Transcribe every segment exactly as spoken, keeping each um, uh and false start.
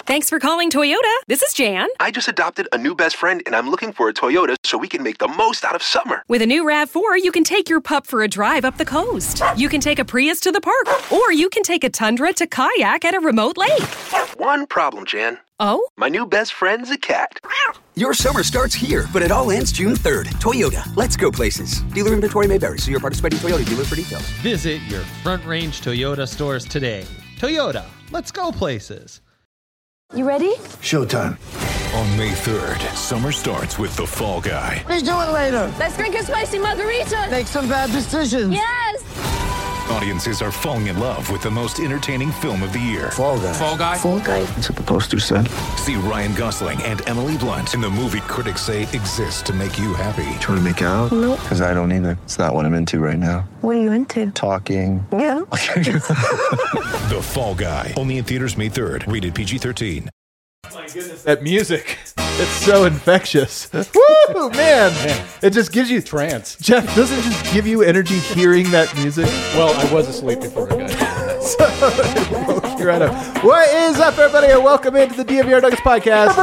Thanks for calling Toyota. This is Jan. I just adopted a new best friend, and I'm looking for a Toyota so we can make the most out of summer. With a new RAV four, you can take your pup for a drive up the coast. You can take a Prius to the park, or you can take a Tundra to kayak at a remote lake. One problem, Jan. Oh? My new best friend's a cat. Your summer starts here, but it all ends June third. Toyota, let's go places. Dealer inventory may vary. See your participating Toyota dealer for details. Visit your Front Range Toyota stores today. Toyota, let's go places. You ready? Showtime. On May third, summer starts with The Fall Guy. Let's do it later. Let's drink a spicy margarita. Make some bad decisions. Yes. Audiences are falling in love with the most entertaining film of the year. Fall Guy. Fall Guy? Fall guy. That's what the poster said. See Ryan Gosling and Emily Blunt in the movie critics say exists to make you happy. Trying to make it out? Nope. Because I don't either. It's not what I'm into right now. What are you into? Talking. Yeah. The Fall Guy. Only in theaters May third. Rated P G thirteen. My goodness, that music. It's so infectious. Woo, man. Man. It just gives you Trance. Jeff, doesn't it just give you energy hearing that music? Well, I was asleep before I got here. So it woke you right up. What is up, everybody, and welcome into the D N V R Nuggets podcast.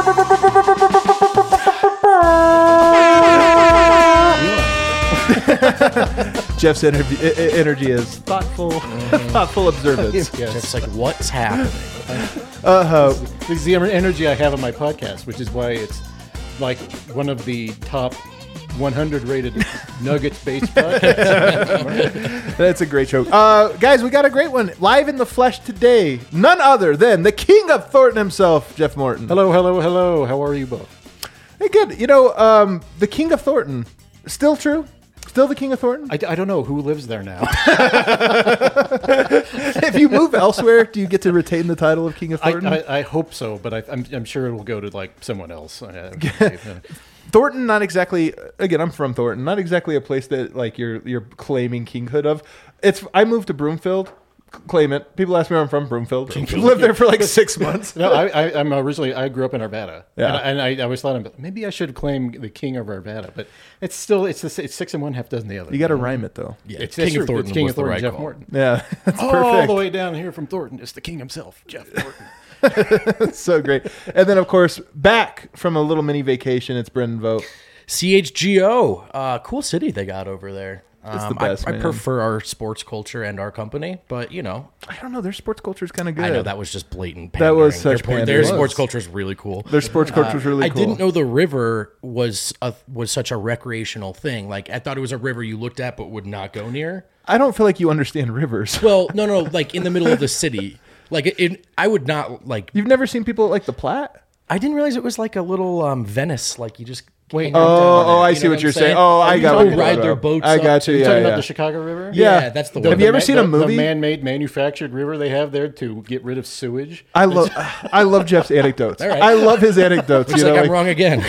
Jeff's energy, energy is thoughtful, thoughtful observance. Jeff's like, what's happening? Uh-huh. This is the energy I have on my podcast, which is why it's like one of the top one hundred rated Nuggets-based podcasts. That's a great show. Uh, guys, we got a great one live in the flesh today. None other than the king of Thornton himself, Jeff Morton. Hello, hello, hello. How are you both? Hey, good. You know, um, the king of Thornton, still true? Still the king of Thornton? I, I don't know who lives there now. If you move elsewhere, do you get to retain the title of king of Thornton? I, I, I hope so, but I, I'm, I'm sure it will go to like someone else. Thornton, not exactly. Again, I'm from Thornton. Not exactly a place that like you're you're claiming kinghood of. It's. I moved to Broomfield. Claim it. People ask me where I'm from. Broomfield. Broomfield. Lived there for like six months. No, I, I, I'm originally. I grew up in Arvada. Yeah. And, I, and I always thought maybe I should claim the king of Arvada, but it's still it's the, it's six and one half dozen the other. You got to rhyme it though. Yeah, it's King of Thornton. It's King of Thornton. Jeff Morton. Yeah, that's all perfect. the way down here from Thornton is the king himself, Jeff Morton. So great. And then of course back from a little mini vacation, it's Brendan Vogt. C H G O, uh, cool city they got over there. It's Um, the best, I, I man. prefer our sports culture and our company, but you know, I don't know. Their sports culture is kind of good. I know that was just blatant. That Pandering. was such their, pandering. their It sports was. culture is really cool. Their sports culture is really I cool. didn't know the river was a, was such a recreational thing. Like I thought it was a river you looked at but would not go near. I don't feel like you understand rivers. Well, no, no, like in the middle of the city. Like it, it, I would not like. You've never seen people like the Platte? I didn't realize it was like a little um, Venice. Like you just. Wait, Oh, oh, I You see know what what you're I'm saying. saying? Oh, I You got go what you're ride talking their about. boats I up. got you. You're Yeah, talking yeah. about the Chicago River? Yeah. Yeah, that's the The- one. Have you the ever ma- seen a the- movie? The man-made manufactured river they have there to get rid of sewage. I love, I love Jeff's anecdotes. All right. I love his anecdotes. Looks you know, like I'm like- wrong again.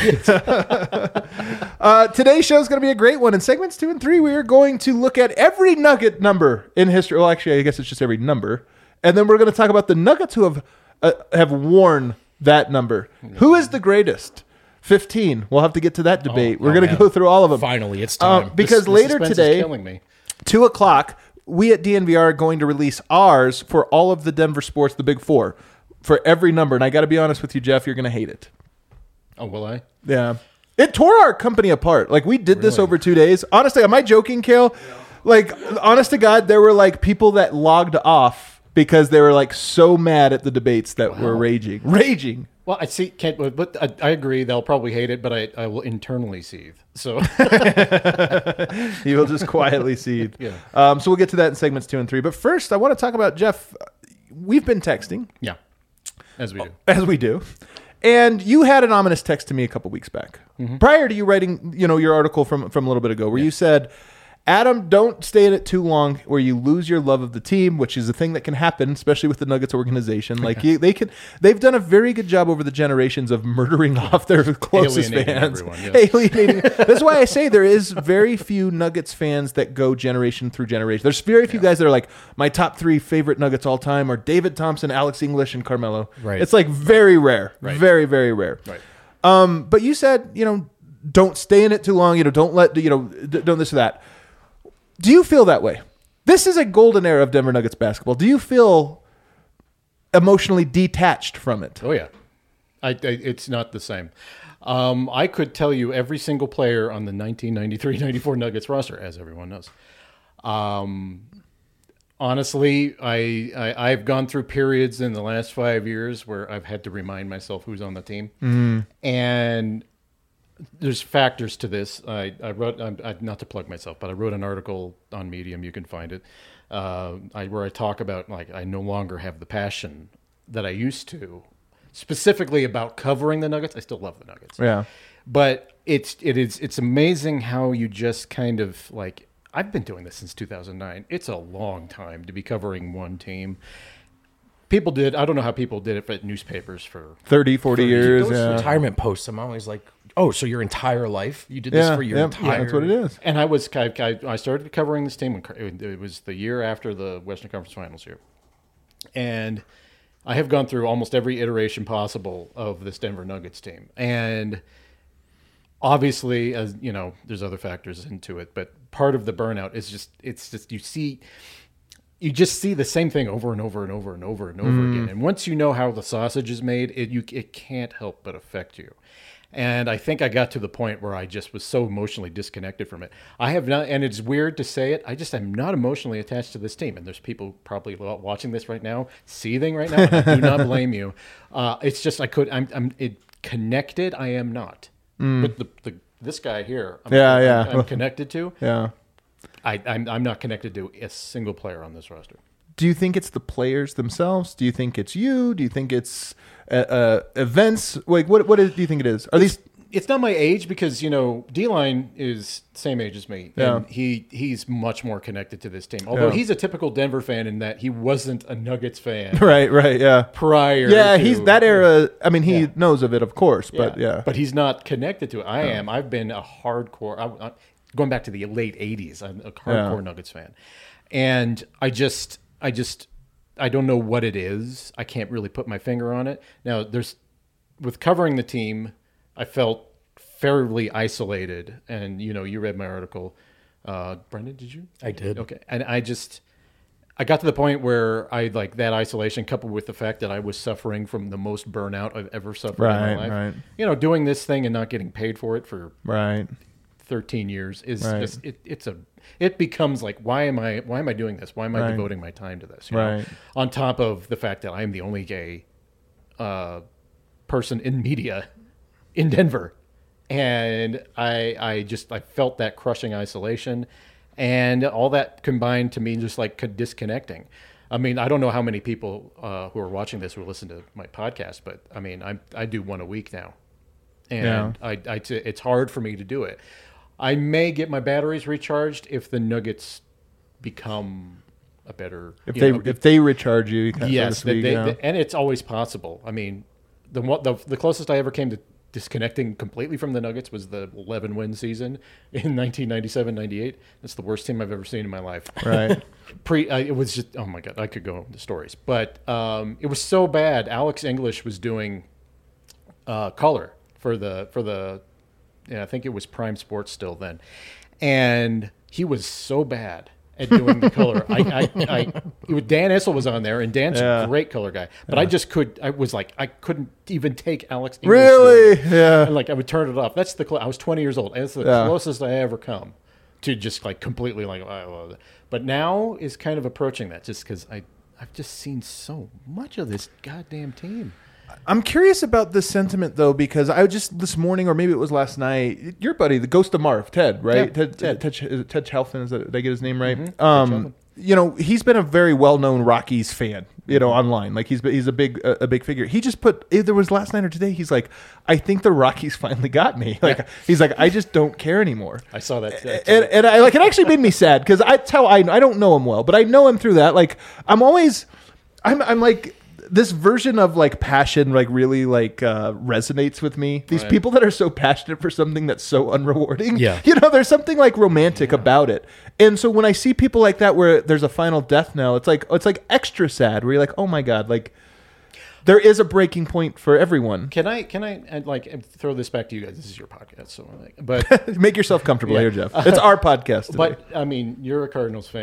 Uh, today's show is going to be a great one. In segments two and three, we are going to look at every Nugget number in history. Well, actually, I guess it's just every number, and then we're going to talk about the Nuggets who have uh, have worn that number. Who is the greatest? fifteen. We'll have to get to that debate. Oh, we're oh, going to man. go through all of them. Finally, it's Uh, time. because The later suspense is today, killing me. two o'clock, we at D N V R are going to release ours for all of the Denver sports, the Big Four, for every number. And I got to be honest with you, Jeff, you're going to hate it. Oh, will I? Yeah. It tore our company apart. Like, we did this over two days. Honestly, am I joking, Kale? Like, honest to God, there were, like, people that logged off because they were, like, so mad at the debates that were raging. Raging. Well, I see. Can't, but I, I agree. They'll probably hate it, but I, I will internally seethe. So You will just quietly seethe. Yeah. Um, so we'll get to that in segments two and three. But first, I want to talk about, Jeff, we've been texting, yeah, as we do. as we do. And you had an ominous text to me a couple weeks back, prior to you writing, you know, your article from from a little bit ago, where you said, Adam, don't stay in it too long where you lose your love of the team, which is a thing that can happen, especially with the Nuggets organization. Like you, they can, they've done a very good job over the generations of murdering off their closest Alienating fans. everyone, yes. Alienating. That's why I say there is very few Nuggets fans that go generation through generation. There's very few guys that are like, my top three favorite Nuggets all time are David Thompson, Alex English, and Carmelo. Right. It's like very rare. Right. Very, very rare. Right. Um, but you said, you know, don't stay in it too long. You know, don't let, you know, d- don't this or that. Do you feel that way? This is a golden era of Denver Nuggets basketball. Do you feel emotionally detached from it? Oh yeah, I, I it's not the same. Um, I could tell you every single player on the nineteen ninety-three ninety-four Nuggets roster, as everyone knows. Um, honestly, I, I I've gone through periods in the last five years where I've had to remind myself who's on the team, Mm. and there's factors to this. I, I wrote, I, not to plug myself, but I wrote an article on Medium. You can find it, uh, I, where I talk about like I no longer have the passion that I used to, specifically about covering the Nuggets. I still love the Nuggets. Yeah. But it's it is it's amazing how you just kind of like I've been doing this since two thousand nine. It's a long time to be covering one team. People did I don't know how people did it for newspapers for thirty, forty years. Those Yeah. retirement posts, I'm always like, oh, so your entire life you did Yeah, this for your yeah, entire. yeah, that's what it is. And I was I, I I started covering this team when it was the year after the Western Conference Finals year, and I have gone through almost every iteration possible of this Denver Nuggets team, and obviously, as you know, there's other factors into it, but part of the burnout is just it's just you see. You just see the same thing over and over and over and over and over Mm. again. And once you know how the sausage is made, it you it can't help but affect you. And I think I got to the point where I just was so emotionally disconnected from it. I have not, and it's weird to say it, I just am not emotionally attached to this team. And there's people probably watching this right now, seething right now. I do not blame you. Uh, it's just I could I'm I'm it, connected. I am not. Mm. But the, the this guy here, I'm, Yeah, I'm, yeah. I'm connected to. Yeah. I, I'm I'm not connected to a single player on this roster. Do you think it's the players themselves? Do you think it's you? Do you think it's uh, uh, events? Like, what what is, do you think it is? Are these? It's not my age because you know D-Line is the same age as me, Yeah. and he he's much more connected to this team. Although Yeah. he's a typical Denver fan in that he wasn't a Nuggets fan, Right, right, yeah. Prior, yeah, to, he's that era. I mean, he knows of it, of course, but yeah, but he's not connected to it. I No. am. I've been a hardcore. I, I, going back to the late eighties, I'm a hardcore Yeah. Nuggets fan, and I just, I just, I don't know what it is. I can't really put my finger on it. Now, there's with covering the team, I felt fairly isolated, and you know, you read my article, uh, Brendan. Did you? I did. Okay, and I just. I got to the point where I like that isolation coupled with the fact that I was suffering from the most burnout I've ever suffered Right, in my life. right. You know, doing this thing and not getting paid for it for right. thirteen years is Right. just it, it's a it becomes like why am I why am I doing this? Why am I Right. devoting my time to this? You know? Right. On top of the fact that I am the only gay uh, person in media in Denver. And I I just I felt that crushing isolation. And all that combined to me just like disconnecting. I mean, I don't know how many people uh, who are watching this will listen to my podcast, but I mean, I I do one a week now, and Yeah. I, I t- it's hard for me to do it. I may get my batteries recharged if the Nuggets become a better. If you they know, if they recharge you, kind of, yes, so to speak, they, yeah. they, and it's always possible. I mean, the one the, the closest I ever came to disconnecting completely from the Nuggets was the eleven win season in nineteen ninety-seven ninety-eight. That's the worst team I've ever seen in my life. Right. Pre, uh, it was just oh my god, I could go into stories, but um, it was so bad. Alex English was doing uh, color for the for the, yeah, I think it was Prime Sports still then, and he was so bad at doing the color. I, I, I, it was, Dan Issel was on there, and Dan's Yeah. a great color guy. But Yeah. I just could. I was like, I couldn't even take Alex. English Really? doing it. Yeah. And like I would turn it off. That's the. Cl- I was twenty years old, and it's the Yeah. closest I ever come to just like completely like. I love it. But now is kind of approaching that, just because I, I've just seen so much of this goddamn team. I'm curious about this sentiment though, because I just this morning, or maybe it was last night, your buddy, the Ghost of Marv, Ted, right? Yeah, Ted, Ted. Ted, Ted, is it Ted Chalfin, is that, did I get his name right? Mhm, Um, you know, he's been a very well-known Rockies fan, you know, online. Like he's he's a big a, a big figure. He just put either it was last night or today. He's like, I think the Rockies finally got me. Like Yeah. he's like, I just don't care anymore. I saw that. that and, and I like it actually made me sad because that's how I I don't know him well, but I know him through that. Like I'm always I'm I'm like this version of like passion like really like uh, resonates with me. These Right. people that are so passionate for something that's so unrewarding. Yeah. You know, there's something like romantic about it. And so when I see people like that where there's a final death knell, it's like it's like extra sad where you're like, oh my God, like there is a breaking point for everyone. Can I can I uh, like throw this back to you guys? This is your podcast, so like, but Make yourself comfortable Yeah. here, Jeff. It's our podcast today. But I mean, you're a Cardinals fan.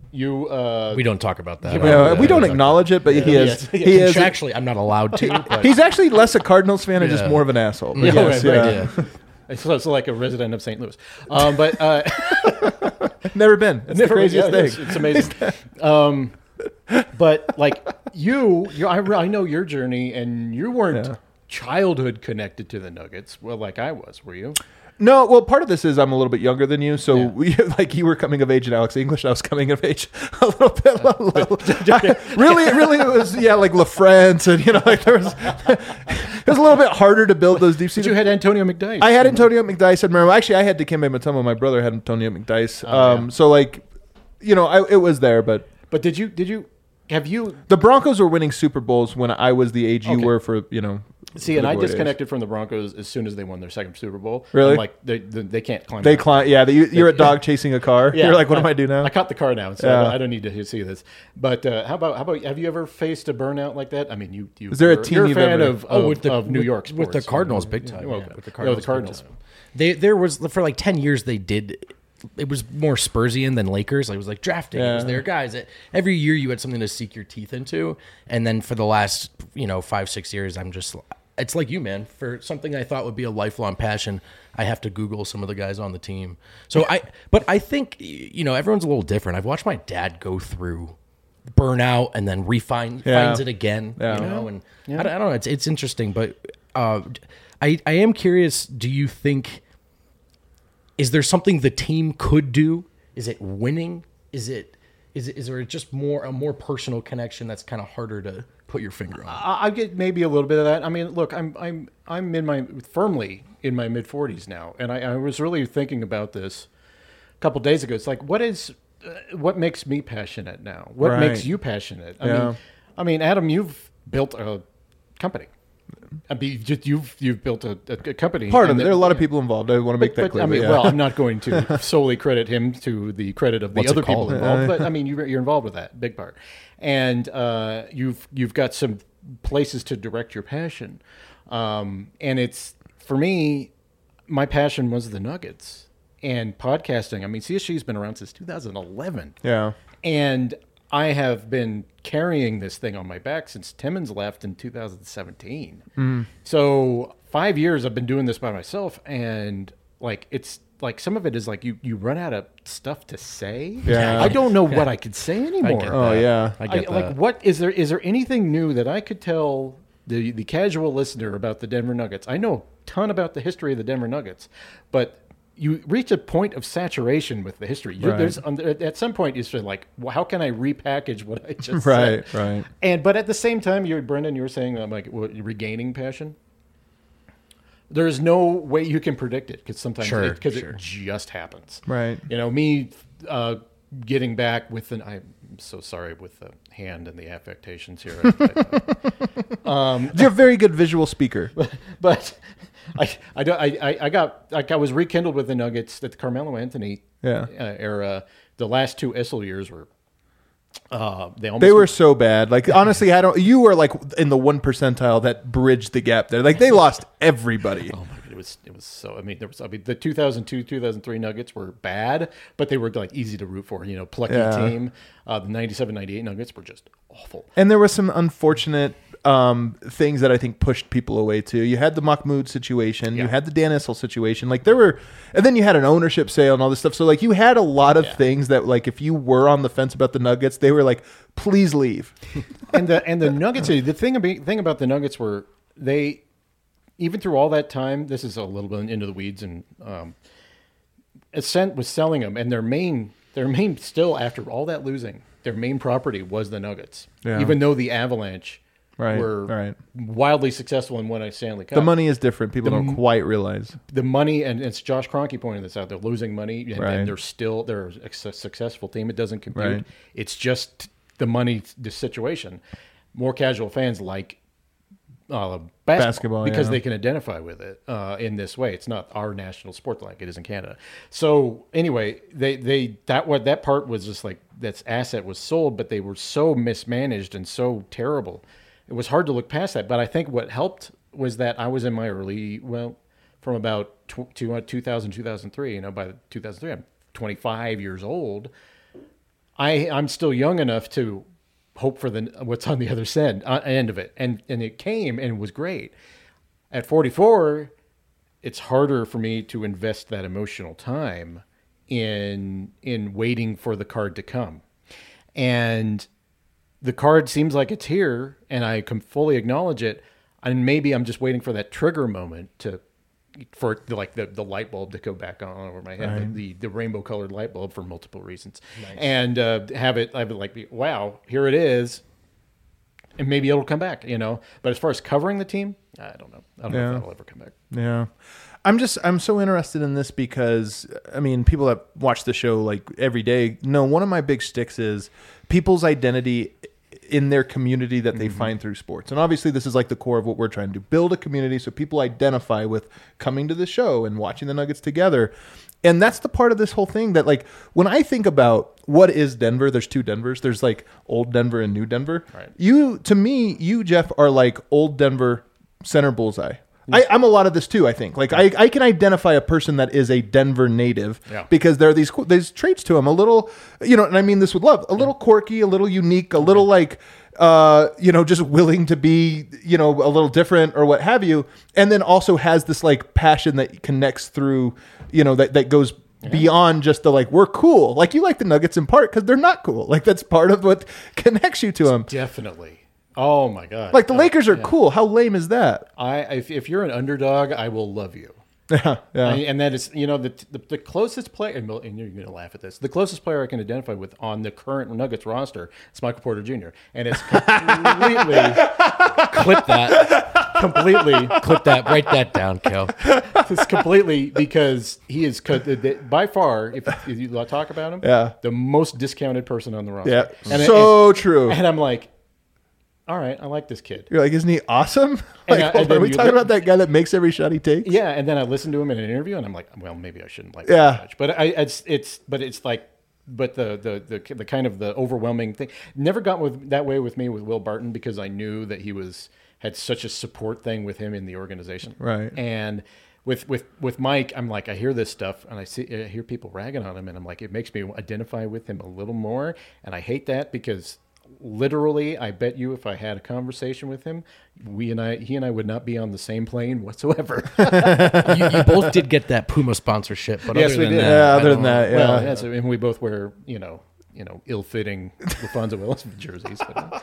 You, uh, We don't talk about that. Yeah, we don't acknowledge it, but he is. Yeah. He is. Contractually, I'm not allowed to. But He's actually less a Cardinals fan and just Yeah. more of an asshole. But Yeah, yes, right, right, yeah. yeah. So it's like a resident of Saint Louis. Um, but uh, Never been. It's never the craziest yeah, it is. thing. It's amazing. um, but like you, you I, I know your journey, and you weren't Yeah. childhood connected to the Nuggets. Well, like I was. Were you? No, well, part of this is I'm a little bit younger than you, so Yeah. we, like you were coming of age in Alex English, I was coming of age a little bit. really, really, it was yeah, like LaFrance, and you know, like there was it was a little bit harder to build those deep But seated. you had Antonio McDyess. I had Antonio McDyess. I remember actually I had Dikembe Mutombo. My brother had Antonio McDyess. Oh, um, yeah. So like, you know, I, it was there, but But did you? Did you? Have you? the Broncos were winning Super Bowls when I was the age you Okay. were for you know. See, for and the I Warriors. disconnected from the Broncos as soon as they won their second Super Bowl. Really? I'm like they, they they can't climb. They back. climb. Yeah, they, you're a dog chasing a car. Yeah, You're like, what I, am I do now? I caught the car now, so Yeah. I, don't, I don't need to see this. But uh, how about how about have you ever faced a burnout like that? I mean, you you Is there a you're, team you're a you've fan ever- of, Oh, of, with the of New with- York with the sports. Cardinals, big time. Well, yeah, with the no, Cardinals, the big Cardinals. time. They there was for like ten years they did. It was more Spursian than Lakers. Like, it was like drafting. It was Yeah. their guys. It, every year you had something to sink your teeth into, and then for the last you know five six years, I'm just. It's like you, man. For something I thought would be a lifelong passion, I have to Google some of the guys on the team. So I, but I think you know everyone's a little different. I've watched my dad go through burnout and then refine Yeah. finds it again. Yeah. You know, and I, don't, I don't know. It's it's interesting, but uh, I I am curious. Do you think is there something the team could do? Is it winning? Is it is it is there just more a more personal connection that's kind of harder to put your finger on? I, I get maybe a little bit of that. I mean, look, I'm I'm I'm in my firmly in my mid forties now, and I, I was really thinking about this a couple days ago. It's like, what is uh, what makes me passionate now? What Right. makes you passionate? I Yeah. mean, I mean, Adam, you've built a company. I mean, just you've you've built a, a company. Part of and it. then- There are a lot of people involved. I want to make that but, clear. I mean, but yeah. well, I'm not going to solely credit him to the credit of the What's it other people called? involved, but I mean, you're, you're involved with that big part, and uh, you've you've got some places to direct your passion, um, and it's for me, my passion was the Nuggets and podcasting. I mean, C S G's been around since two thousand eleven, Yeah. and I have been carrying this thing on my back since Timmons left in two thousand seventeen. Mm. So five years I've been doing this by myself, and like it's like some of it is like you you run out of stuff to say. Yeah. I don't know what I could say anymore. get Oh that. yeah. I get I- like that. what is there is there anything new that I could tell the the casual listener about the Denver Nuggets? I know a ton about the history of the Denver Nuggets, but you reach a point of saturation with the history. You, Right. There's um, at some point you sort of like, well, how can I repackage what I just Right, said? right. And but at the same time, you're Brendan. You were saying um, like what, regaining passion. There's no way you can predict it because sometimes Sure, because sure. it just happens. Right. You know, me uh, getting back with an. I'm so sorry with the hand and the affectations here. You're a very good visual speaker. but I, I, don't- I, I- I got like I was rekindled with the Nuggets at the Carmelo Anthony Yeah. uh, era. The last two Issel years were. Uh, they almost They were so bad. Like honestly, I don't. You were like in the one percentile that bridged the gap there. Like they lost everybody. Oh my god, it was it was so. I mean, there was. I mean, the two thousand two, two thousand three Nuggets were bad, but they were like easy to root for. You know, plucky Yeah. team. Uh, the ninety-seven, ninety-eight Nuggets were just awful. And there were some unfortunate um, things that I think pushed people away too. You had the Mahmoud situation. You Yeah. had the Dan Issel situation. Like there were, and then you had an ownership sale and all this stuff. So like you had a lot of Yeah. things that like if you were on the fence about the Nuggets, they were like, please leave. and the and the Nuggets. The thing about thing about the Nuggets were they, even through all that time. This is a little bit into the weeds, and um, Ascent was selling them, and their main their main still after all that losing, their main property was the Nuggets. Yeah. Even though the Avalanche Right, were right. wildly successful and won a Stanley Cup. The money is different. People The don't m- quite realize. the money, and it's Josh Kroenke pointing this out. They're losing money, and, Right. and they're still they're a su- successful team. It doesn't compute. Right. It's just the money, the situation. More casual fans like uh, basketball, Basketball, because yeah. they can identify with it uh, in this way. It's not our national sport like it is in Canada. So anyway, they they that what that part was just like that asset was sold, but they were so mismanaged and so terrible. It was hard to look past that. But I think what helped was that I was in my early well, from about tw- two thousand, two thousand three. You know, by two thousand three, I'm twenty-five years old. I I'm still young enough to hope for the what's on the other end uh, end of it, and and it came and it was great. At forty-four, it's harder for me to invest that emotional time in in waiting for the card to come, and the card seems like it's here, and I can fully acknowledge it. And maybe I'm just waiting for that trigger moment to, for like the, the light bulb to go back on over my head, right. the, the rainbow colored light bulb for multiple reasons, nice. and uh, have it, have it like, be, wow, here it is, and maybe it'll come back, you know. But as far as covering the team, I don't know. I don't yeah. know if that'll ever come back. Yeah. I'm just, I'm so interested in this because, I mean, people that watch the show like every day know one of my big sticks is people's identity in their community that they mm-hmm. find through sports. And obviously this is like the core of what we're trying to do, build a community so people identify with coming to the show and watching the Nuggets together. And that's the part of this whole thing that, like, when I think about what is Denver, there's two Denvers. There's like old Denver and new Denver. Right. You, to me, you, Jeff, are like old Denver center bullseye. I, I'm a lot of this too, I think. Like, I, I can identify a person that is a Denver native yeah. because there are these these traits to him. A little, you know, and I mean this with love, a little quirky, a little unique, a little like, uh, you know, just willing to be, you know, a little different or what have you. And then also has this like passion that connects through, you know, that, that goes yeah. beyond just the like, we're cool. Like, you like the Nuggets in part because they're not cool. Like, that's part of what connects you to them. Definitely. Oh my God! Like the oh, Lakers are yeah. cool. How lame is that? I if, if you're an underdog, I will love you. Yeah, yeah. I, and that is, you know, the the, the closest player, and you're going to laugh at this. The closest player I can identify with on the current Nuggets roster is Michael Porter Junior And it's completely clip that, completely clip that, write that down, Kel. It's completely because he is by far, if, if you talk about him, yeah. the most discounted person on the roster. Yeah, and, so and, true. And I'm like, all right, I like this kid. You're like, isn't he awesome? Like, I, are we talking li- about that guy that makes every shot he takes? Yeah, and then I listened to him in an interview, and I'm like, well, maybe I shouldn't like yeah. him much. But I, it's, it's, but it's like, but the, the, the, the kind of the overwhelming thing never got with that way with me with Will Barton because I knew that he was had such a support thing with him in the organization, right? And with with with Mike, I'm like, I hear this stuff, and I see I hear people ragging on him, and I'm like, it makes me identify with him a little more, and I hate that because. Literally, I bet you if I had a conversation with him, we and I, he and I would not be on the same plane whatsoever. you, you both did get that Puma sponsorship, but yes, other we than did. that, yeah, I other than don't- that, yeah. Well, that's, and we both wear, you know, you know, ill-fitting Lafonso Willis jerseys.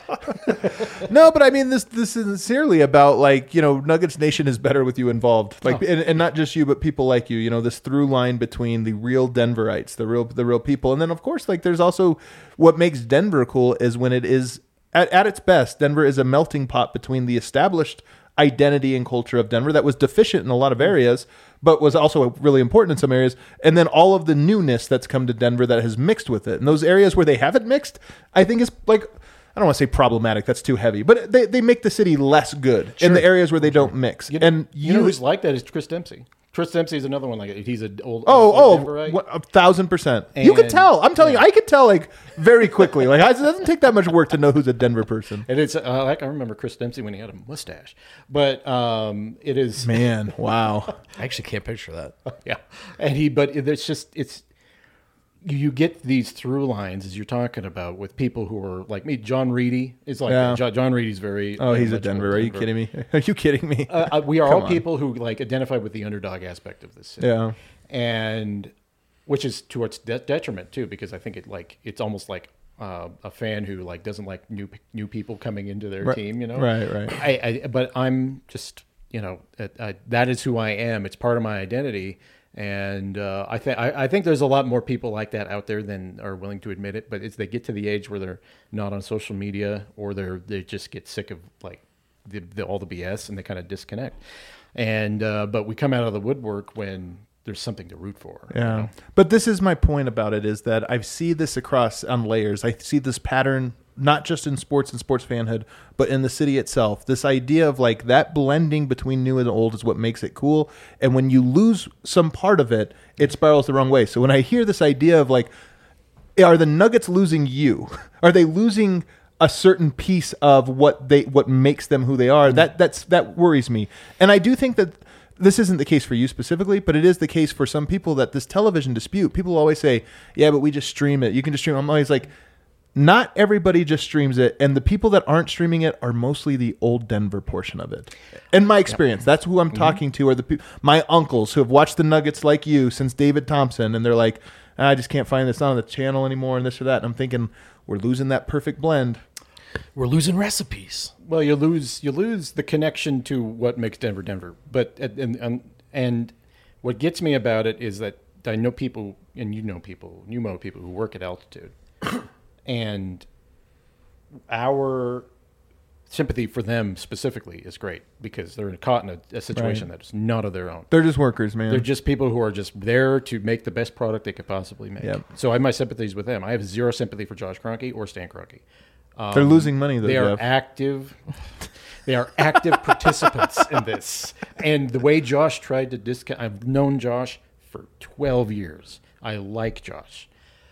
But, no, but I mean this. This is sincerely about like you know, Nuggets Nation is better with you involved. Like, Oh. and, and not just you, but people like you. You know, this through line between the real Denverites, the real the real people, and then of course, like there's also what makes Denver cool is when it is at, at its best. Denver is a melting pot between the established identity and culture of Denver that was deficient in a lot of areas, but was also really important in some areas. And then all of the newness that's come to Denver that has mixed with it. And those areas where they haven't mixed, I think is like, I don't want to say problematic. That's too heavy, but they, they make the city less good Sure. in the areas where they don't mix. you, and you, know who's like that is Chris Dempsey. Chris Dempsey is another one like that. He's an old Oh, old oh, Denverite. what- a thousand percent. You can And- tell. I'm telling yeah. you, I can tell like very quickly. Like it doesn't take that much work to know who's a Denver person. And it's uh, like I remember Chris Dempsey when he had a mustache, but um, it is Man, wow. I actually can't picture that. yeah, and he but it's just it's you, you get these through lines as you're talking about with people who are like me. John Reedy is like Yeah. John, John Reedy's very Oh, he's a much Denver. more Are you Denver. kidding me? Are you kidding me? Uh, uh, we are Come all on. people who like identify with the underdog aspect of this city. Yeah. And which is to its de- detriment too, because I think it like it's almost like uh, a fan who like doesn't like new new people coming into their Right. team. You know, Right, right. I, I but I'm just you know uh, uh, that is who I am. It's part of my identity. And uh, I think I think there's a lot more people like that out there than are willing to admit it. But it's they get to the age where they're not on social media, or they're they just get sick of like the, the, all the B S, and they kind of disconnect. And uh, but we come out of the woodwork when there's something to root for. you Yeah. know? But this is my point about it is that I see this across on layers. I see this pattern not just in sports and sports fanhood, but in the city itself. This idea of like that blending between new and old is what makes it cool. And when you lose some part of it, it spirals the wrong way. So when I hear this idea of like, are the Nuggets losing you? Are they losing a certain piece of what they what makes them who they are? That that's that worries me. And I do think that this isn't the case for you specifically, but it is the case for some people that this television dispute. People always say, yeah, but we just stream it. You can just stream it. I'm always like, not everybody just streams it. And the people that aren't streaming it are mostly the old Denver portion of it. In my experience, that's who I'm mm-hmm. talking to, are the pe- my uncles who have watched the Nuggets like you since David Thompson. And they're like, I just can't find this on the channel anymore and this or that. And I'm thinking, we're losing that perfect blend. We're losing recipes. Well, you lose you lose the connection to what makes Denver Denver. But and and, and what gets me about it is that I know people, and you know people, you know people who work at altitude, and our sympathy for them specifically is great because they're caught in a, a situation right. that is not of their own. They're just workers, man. They're just people who are just there to make the best product they could possibly make. Yep. So I have my sympathies with them. I have zero sympathy for Josh Kroenke or Stan Kroenke. Um, They're losing money, though. They are Jeff. active. They are active participants in this. And the way Josh tried to discount, I've known Josh for twelve years. I like Josh.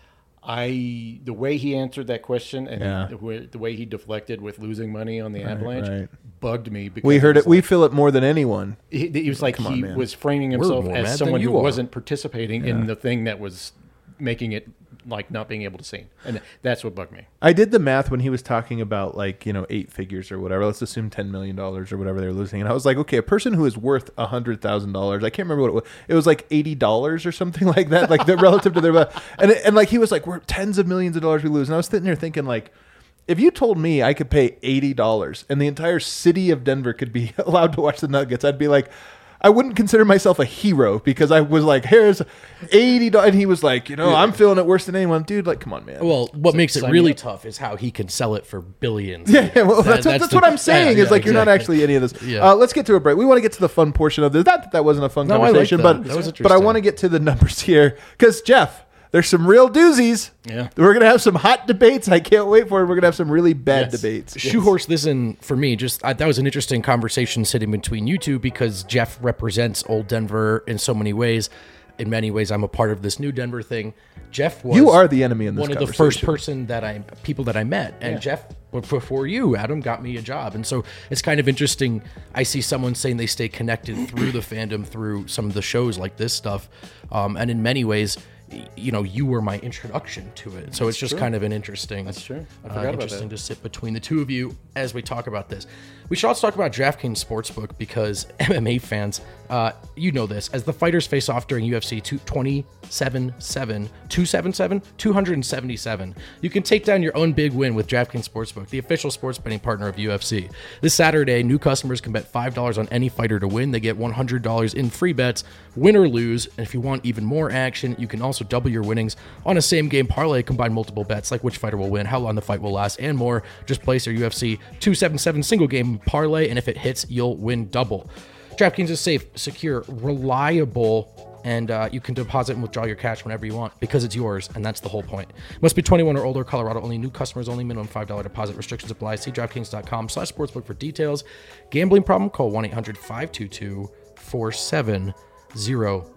I the way he answered that question and yeah. the, way, the way he deflected with losing money on the right, Avalanche right. bugged me. Because we heard it. Like, we feel it more than anyone. He, he was like Come he on, was framing himself as someone who are. wasn't participating yeah. in the thing that was making it like not being able to see. And that's what bugged me. I did the math when he was talking about like, you know, eight figures or whatever. Let's assume ten million dollars or whatever they're losing. And I was like, okay, a person who is worth one hundred thousand dollars, I can't remember what it was. It was like eighty dollars or something like that, like the, relative to their, and, and like he was like, we're tens of millions of dollars we lose. And I was sitting there thinking like, if you told me I could pay eighty dollars and the entire city of Denver could be allowed to watch the Nuggets, I'd be like, I wouldn't consider myself a hero because I was like, here's eighty dollars. And he was like, you know, yeah. I'm feeling it worse than anyone. Dude, like, come on, man. Well, what so, makes it so really up. tough is how he can sell it for billions. Yeah, well, that, that's, that's, that's the, what I'm saying yeah, is like, yeah, you're exactly. not actually any of this. Yeah. Uh, let's get to a break. We want to get to the fun portion of this. Not that that wasn't a fun no, conversation, I like that. but, that was but I want to get to the numbers here because, Jeff, there's some real doozies. Yeah. We're going to have some hot debates. I can't wait for it. We're going to have some really bad yes. debates. Shoehorse this in for me. Just I, that was an interesting conversation sitting between you two because Jeff represents old Denver in so many ways. In many ways, I'm a part of this new Denver thing. Jeff was you are the enemy in this one of the first person that I people that I met, and yeah. Jeff before you, Adam, got me a job, and so it's kind of interesting. I see someone saying they stay connected through the fandom through some of the shows like this stuff, um, and in many ways, you know, you were my introduction to it. So That's it's just true. kind of an interesting. That's true. I uh, forgot about interesting that. to sit between the two of you as we talk about this. We should also talk about DraftKings Sportsbook because M M A fans, uh, you know this, as the fighters face off during U F C twenty-seven seven, two seventy-seven, two seventy-seven. You can take down your own big win with DraftKings Sportsbook, the official sports betting partner of U F C. This Saturday, new customers can bet five dollars on any fighter to win. They get one hundred dollars in free bets, win or lose. And if you want even more action, you can also double your winnings on a same game parlay, combine multiple bets like which fighter will win, how long the fight will last, and more. Just place your U F C two seventy-seven single game parlay, and if it hits, you'll win double. DraftKings is safe, secure, reliable, and uh, you can deposit and withdraw your cash whenever you want because it's yours, and that's the whole point. Must be twenty-one or older, Colorado only, new customers only, minimum five dollars deposit, restrictions apply. See DraftKings.com slash sportsbook for details. Gambling problem? Call one eight hundred five two two four seven zero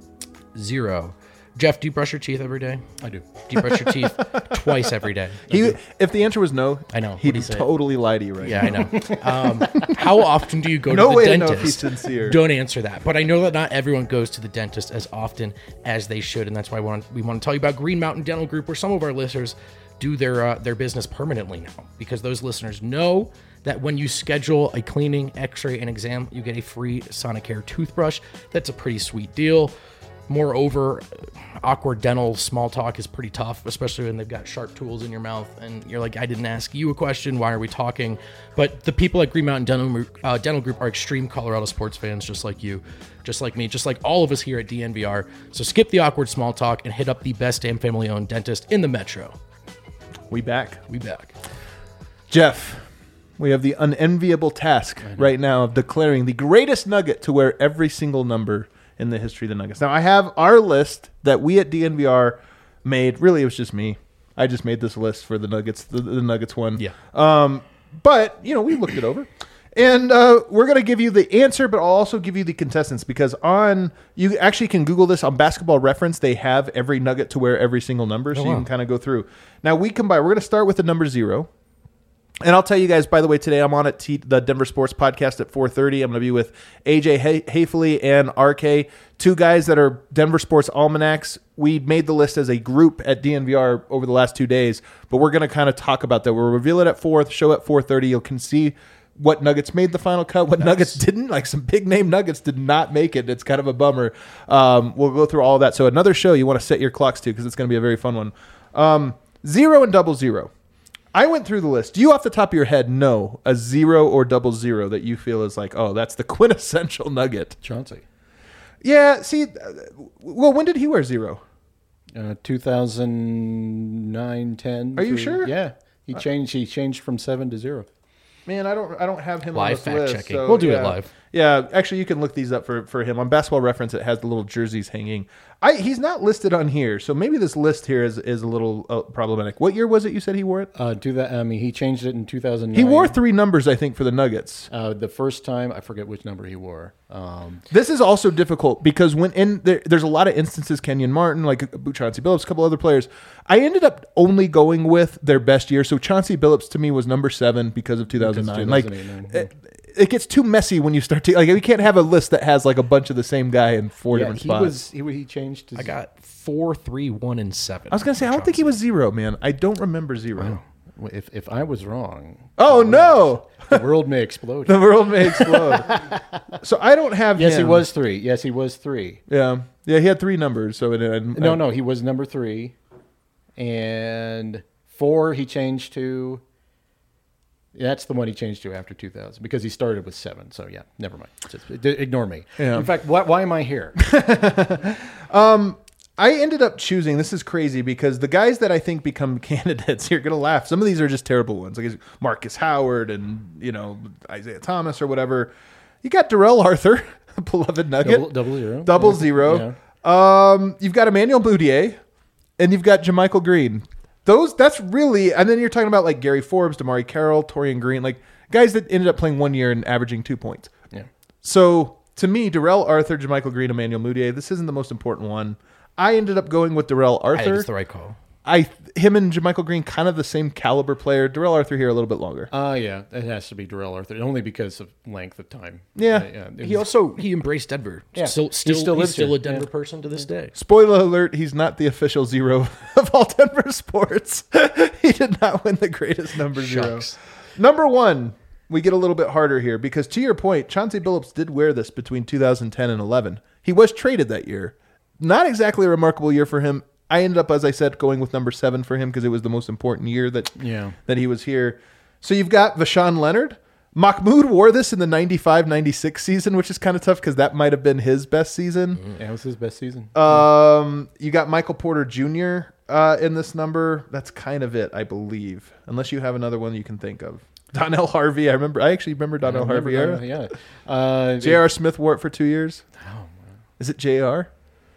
zero. Jeff, do you brush your teeth every day? I do. Do you brush your teeth twice every day? He, if the answer was no, I know. he'd What'd he say? totally lie to you right Yeah, now. I know. Um, how often do you go No to the way to dentist? know if he's sincere. Don't answer that. But I know that not everyone goes to the dentist as often as they should, and that's why we want, we want to tell you about Green Mountain Dental Group, where some of our listeners do their uh, their business permanently now, because those listeners know that when you schedule a cleaning, x-ray, and exam, you get a free Sonicare toothbrush. That's a pretty sweet deal. Moreover, awkward dental small talk is pretty tough, especially when they've got sharp tools in your mouth and you're like, I didn't ask you a question. Why are we talking? But the people at Green Mountain Dental, uh, Dental Group are extreme Colorado sports fans, just like you, just like me, just like all of us here at D N V R. So skip the awkward small talk and hit up the best damn family-owned dentist in the metro. We back. We back. Jeff, we have the unenviable task right now of declaring the greatest nugget to wear every single number in the history of the Nuggets. Now, I have our list that we at D N V R made. Really, it was just me. I just made this list for the Nuggets, the, the Nuggets one. Yeah. Um, but, you know, we looked it over. And uh, we're going to give you the answer, but I'll also give you the contestants, because on, you actually can Google this on Basketball Reference. They have every Nugget to wear every single number, so oh, you wow. can kind of go through. Now, we combine, we're going to start with the number zero. And I'll tell you guys, by the way, today I'm on at T- the Denver Sports Podcast at four thirty. I'm going to be with A J Hay- Hayfley and R K, two guys that are Denver Sports Almanacs. We made the list as a group at D N V R over the last two days, but we're going to kind of talk about that. We'll reveal it at four, show at four thirty. You can see what Nuggets made the final cut, what nice. Nuggets didn't. Like some big name Nuggets did not make it. It's kind of a bummer. Um, we'll go through all of that. So another show you want to set your clocks to because it's going to be a very fun one. Um, zero and double zero. I went through the list. Do you off the top of your head know a zero or double zero that you feel is like, oh, that's the quintessential Nugget? Chauncey. Yeah, see, uh, well, when did he wear zero? Uh, two thousand nine, ten. Are you sure? Yeah. He changed He changed from seven to zero. Man, I don't I don't have him live on this fact list. checking. So, we'll do yeah. it live. Yeah, actually, you can look these up for, for him. On Basketball Reference, it has the little jerseys hanging. I He's not listed on here, so maybe this list here is, is a little uh, problematic. What year was it you said he wore it? Uh, do that. I mean, he changed it in two thousand nine. He wore three numbers, I think, for the Nuggets. Uh, the first time, I forget which number he wore. Um, this is also difficult because when in there, there's a lot of instances, Kenyon Martin, like Chauncey Billups, a couple other players. I ended up only going with their best year. So Chauncey Billups to me was number seven because of two thousand nine. Like it, it gets too messy when you start to like. We can't have a list that has like a bunch of the same guy in four yeah, different he spots. Was, he, he changed. His, I got four, three, one, and seven. I was gonna say I don't think he was zero, man. I don't remember zero. Wow. If if I was wrong, oh no, the world may explode. The world may explode. So I don't have. Yes, him. he was three. Yes, he was three. Yeah, yeah, he had three numbers. So it, I, no, no, he was number three, and four he changed to. That's the one he changed to after two thousand because he started with seven. So yeah, never mind. Just d- ignore me. Yeah. In fact, why, why am I here? um. I ended up choosing, this is crazy because the guys that I think become candidates, you're going to laugh. Some of these are just terrible ones, like Marcus Howard and, you know, Isaiah Thomas or whatever. You got Darrell Arthur, beloved Nugget. Double, double zero. Double yeah. zero. Yeah. Um, you've got Emmanuel Mudiay and you've got JaMychal Green. Those, that's really, and then you're talking about like Gary Forbes, Damari Carroll, Torian Green, like guys that ended up playing one year and averaging two points. Yeah. So to me, Darrell Arthur, JaMychal Green, Emmanuel Mudiay, this isn't the most important one. I ended up going with Darrell Arthur. I think it's the right call. I him and JaMychal Green kind of the same caliber player. Darrell Arthur here a little bit longer. Uh yeah, it has to be Darrell Arthur only because of length of time. Yeah, uh, yeah he also he embraced Denver. Yeah, still still he still, he's lives still here. a Denver yeah. person to this day. Spoiler alert: he's not the official zero of all Denver sports. He did not win the greatest number Shucks. zero. Number one. We get a little bit harder here because, to your point, Chauncey Billups did wear this between two thousand ten and eleven. He was traded that year. Not exactly a remarkable year for him. I ended up, as I said, going with number seven for him because it was the most important year that yeah. that he was here. So you've got Vashawn Leonard. Mahmoud wore this in the ninety-five ninety-six season, which is kind of tough because that might have been his best season. Mm-hmm. Yeah, it was his best season. Um, you got Michael Porter Junior Uh, in this number. That's kind of it, I believe. Unless you have another one you can think of. Donnell Harvey. I remember. I actually remember Donnell I remember Harvey. Donnell, yeah. Uh, J R. Smith wore it for two years. Oh, man. Is it J R?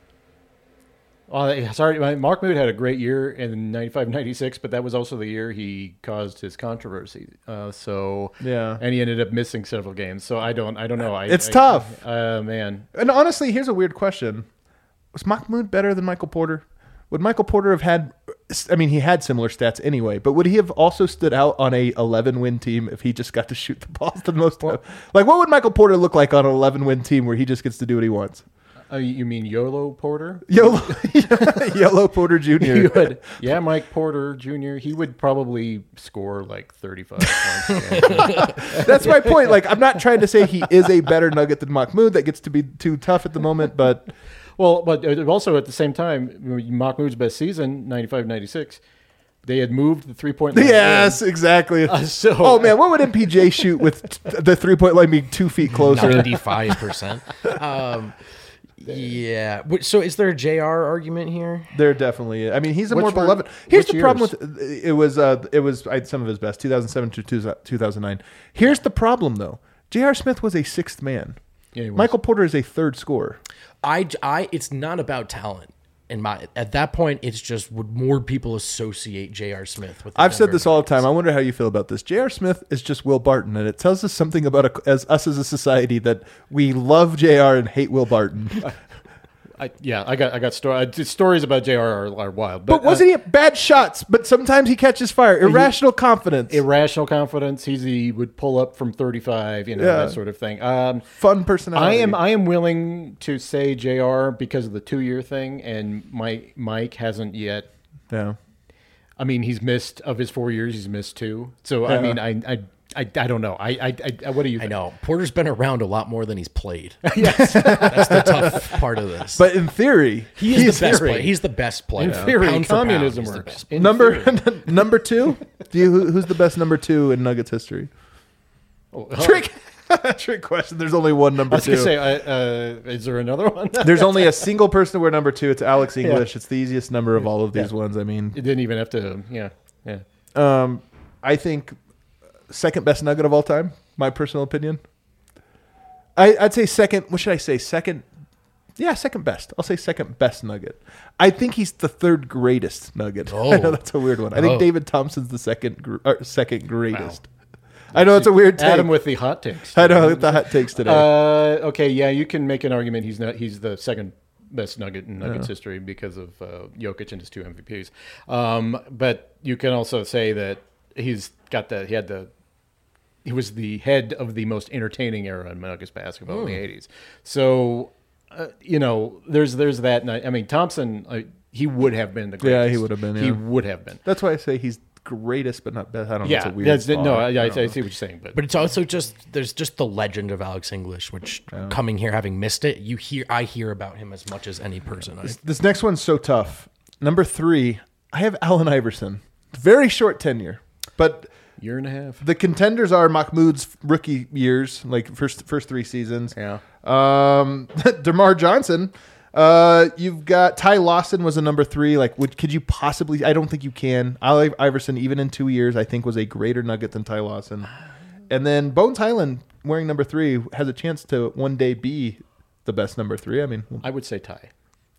Oh, sorry, Mark Mood had a great year in ninety-five ninety-six, but that was also the year he caused his controversy. Uh, so yeah, and he ended up missing several games. So I don't, I don't know. I, it's I, tough, uh, man. And honestly, here's a weird question: was Mahmoud better than Michael Porter? Would Michael Porter have had? I mean, he had similar stats anyway, but would he have also stood out on a eleven win team if he just got to shoot the balls the most? Well, like, what would Michael Porter look like on an eleven win team where he just gets to do what he wants? Uh, you mean YOLO Porter? YOLO, YOLO Porter Junior would, yeah, Mike Porter Junior He would probably score like thirty-five points. That's my point. Like, I'm not trying to say he is a better Nugget than Mahmoud. That gets to be too tough at the moment, but well, but also at the same time, Mahmoud's best season, ninety-five ninety-six. They had moved the three-point line. Yes, in. exactly. Uh, so, oh, man, what would M P J shoot with t- the three-point line being two feet closer? ninety-five percent. Um, yeah. So is there a J R argument here? There definitely is. I mean, he's a which more were, beloved. Here's the years? problem with it was uh, it was I had some of his best, two thousand seven to two thousand nine. Here's the problem, though. J R. Smith was a sixth man. Yeah, he was. Michael Porter is a third scorer. I, I, it's not about talent. In my at that point, it's just would more people associate J R. Smith with? The I've said Denver this all the Nuggets. time. I wonder how you feel about this. J R. Smith is just Will Barton, and it tells us something about a, as us as a society that we love J R and hate Will Barton. I, yeah, I got I got sto- stories about J R are, are wild. But, But wasn't he bad shots? But sometimes he catches fire. Irrational confidence. Irrational confidence. He's he would pull up from thirty-five, you know, Yeah. that sort of thing. Um, Fun I personality. am I am willing to say J R because of the two year thing, and Mike Mike hasn't yet. Yeah. I mean, he's missed of his four years. He's missed two. So Yeah. I mean, I I. I, I don't know. I, I I what do you think? I know Porter's been around a lot more than he's played. Yes, that's the tough part of this. But in theory, he is the best player. He's the best player. In theory, Pound for pound, communism he's the works. best. In number theory. number two. Do you who, who's the best number two in Nuggets history? Oh, Trick. Trick question. There's only one number I was two. gonna say, uh, uh, is there another one? There's only a single person to wear number two. It's Alex English. It's the easiest number of all of these Yeah. ones. I mean, You didn't even have to. Yeah, yeah. um, I think second best Nugget of all time. My personal opinion. I, I'd say second. What should I say? Second. Yeah, second best. I'll say second best Nugget. I think he's the third greatest Nugget. Oh. I know that's a weird one. I think Oh. David Thompson's the second gr- or second greatest. I know it's a weird take. Adam with the hot takes. I know with the hot takes today. Uh, okay, yeah, you can make an argument. He's not. He's the second best Nugget in Nuggets history because of uh, Jokic and his two M V Ps. Um, but you can also say that he's got the. He had the. He was the head of the most entertaining era in Nuggets basketball in the eighties. So, uh, you know, there's there's that. And I, I mean, Thompson, uh, he would have been the Yeah, greatest. he would have been, He yeah. would have been. That's why I say he's greatest, but not best. I don't know. Yeah, It's a weird that's, spot. no, I, I, I don't see know. what you're saying, but But it's also just there's just the legend of Alex English, which coming here having missed it, you hear I hear about him as much as any person. I, This next one's so tough. Number three, I have Allen Iverson. Very short tenure, but year and a half. the contenders are Mahmoud's rookie years, like first first three seasons. Yeah. Um, DeMar Johnson. Uh, you've got Ty Lawson was a number three. Like, would could you possibly? I don't think you can. Allen Iverson, even in two years, I think was a greater Nugget than Ty Lawson. And then Bones Highland wearing number three has a chance to one day be the best number three. I mean, I would say Ty.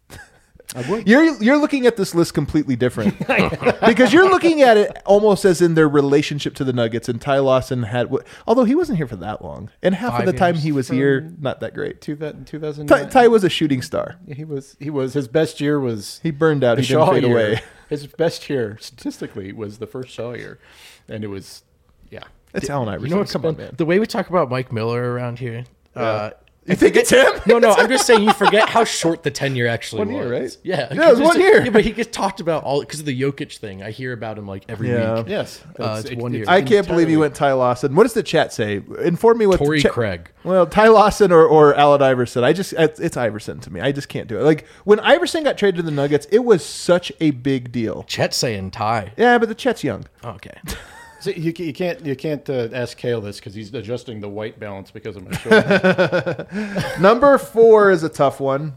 I would. You're you're looking at this list completely different because you're looking at it almost as in their relationship to the Nuggets. And Ty Lawson had, although he wasn't here for that long, and half Five of the time years. he was here, not that great. Two that two thousand. Ty, Ty was a shooting star. He was. He was. His best year was. He burned out. the He didn't Shaw fade year. away. His best year statistically was the first Shaw year, and it was, yeah. It's Allen Iverson. you know what's Come on, man. the way we talk about Mike Miller around here. Uh, You think it's him? No, no, I'm just saying you forget how short the tenure actually One was. year, right? Yeah, Yeah, it was Just- one year. Yeah, but he gets talked about all because of the Jokic thing. I hear about him like every Yeah. week. Yes. Uh, it's one year. I can't believe you entirely- went Ty Lawson. What does the chat say? Inform me what the Torrey chat- Craig. Well, Ty Lawson or, or Allen Iverson. I just it's, it's Iverson to me. I just can't do it. Like when Iverson got traded to the Nuggets, it was such a big deal. Chet saying Ty. Yeah, but the Chet's young. Okay. So you, you can't you can't uh, ask Kale this because he's adjusting the white balance because of my shoulder. Number four is a tough one.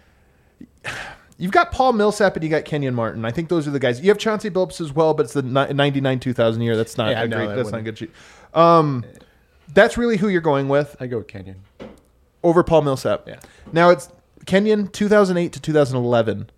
You've got Paul Millsap and you got Kenyon Martin. I think those are the guys. You have Chauncey Billups as well, but it's the ninety-nine two thousand year. That's not Yeah, a no, great. that That's not wouldn't- good. Shoot. Um, that's really who you're going with I go with Kenyon. over Paul Millsap. Yeah. Now it's Kenyon two thousand eight to two thousand eleven.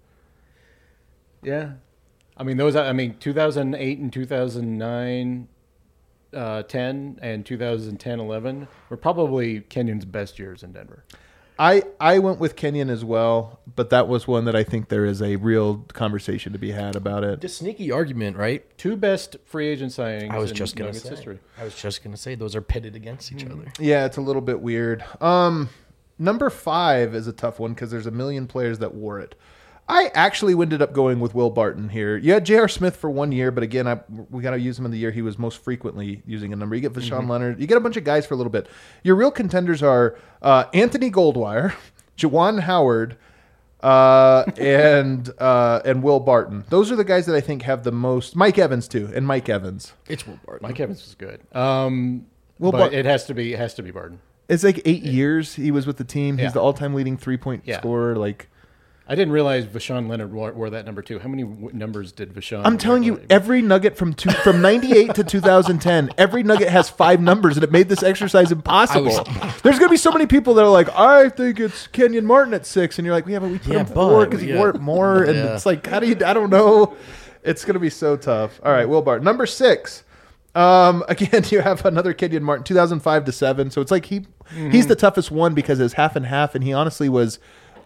Yeah, I mean those. I mean two thousand eight and two thousand nine, uh, ten and two thousand ten, eleven were probably Kenyon's best years in Denver. I, I went with Kenyon as well, but that was one that I think there is a real conversation to be had about it. Just sneaky argument, right? Two best free agent signings I was in just gonna Nuggets say. history. I was just gonna say those are pitted against each other. Yeah, it's a little bit weird. Um, number five is a tough one because there's a million players that wore it. I actually ended up going with Will Barton here. You had J R. Smith for one year, but again, I, we got to use him in the year he was most frequently using a number. You get Vashawn Mm-hmm. Leonard. You get a bunch of guys for a little bit. Your real contenders are uh, Anthony Goldwire, Juwan Howard, uh, and uh, and Will Barton. Those are the guys that I think have the most. Mike Evans too, and Mike Evans. It's Will Barton. Mike Evans was good. Um, Will but Bar- it has to be it has to be Barton. It's like eight years he was with the team. He's Yeah. the all-time leading three-point Yeah. scorer. Like. I didn't realize Vashawn Leonard wore, wore that number two. How many w- numbers did Vashawn? I'm telling you, wear? every Nugget from two, from ninety-eight to two thousand ten, every Nugget has five numbers, and it made this exercise impossible. There's going to be so many people that are like, I think it's Kenyon Martin at six, and you're like, yeah, but we put Yeah, him four but, because he yeah. wore it more, and Yeah. it's like, how do you? I don't know. It's going to be so tough. All right, Will Barton, number six. Um, again, you have another Kenyon Martin, two thousand five to seven. So it's like he Mm-hmm. he's the toughest one because it's half and half, and he honestly was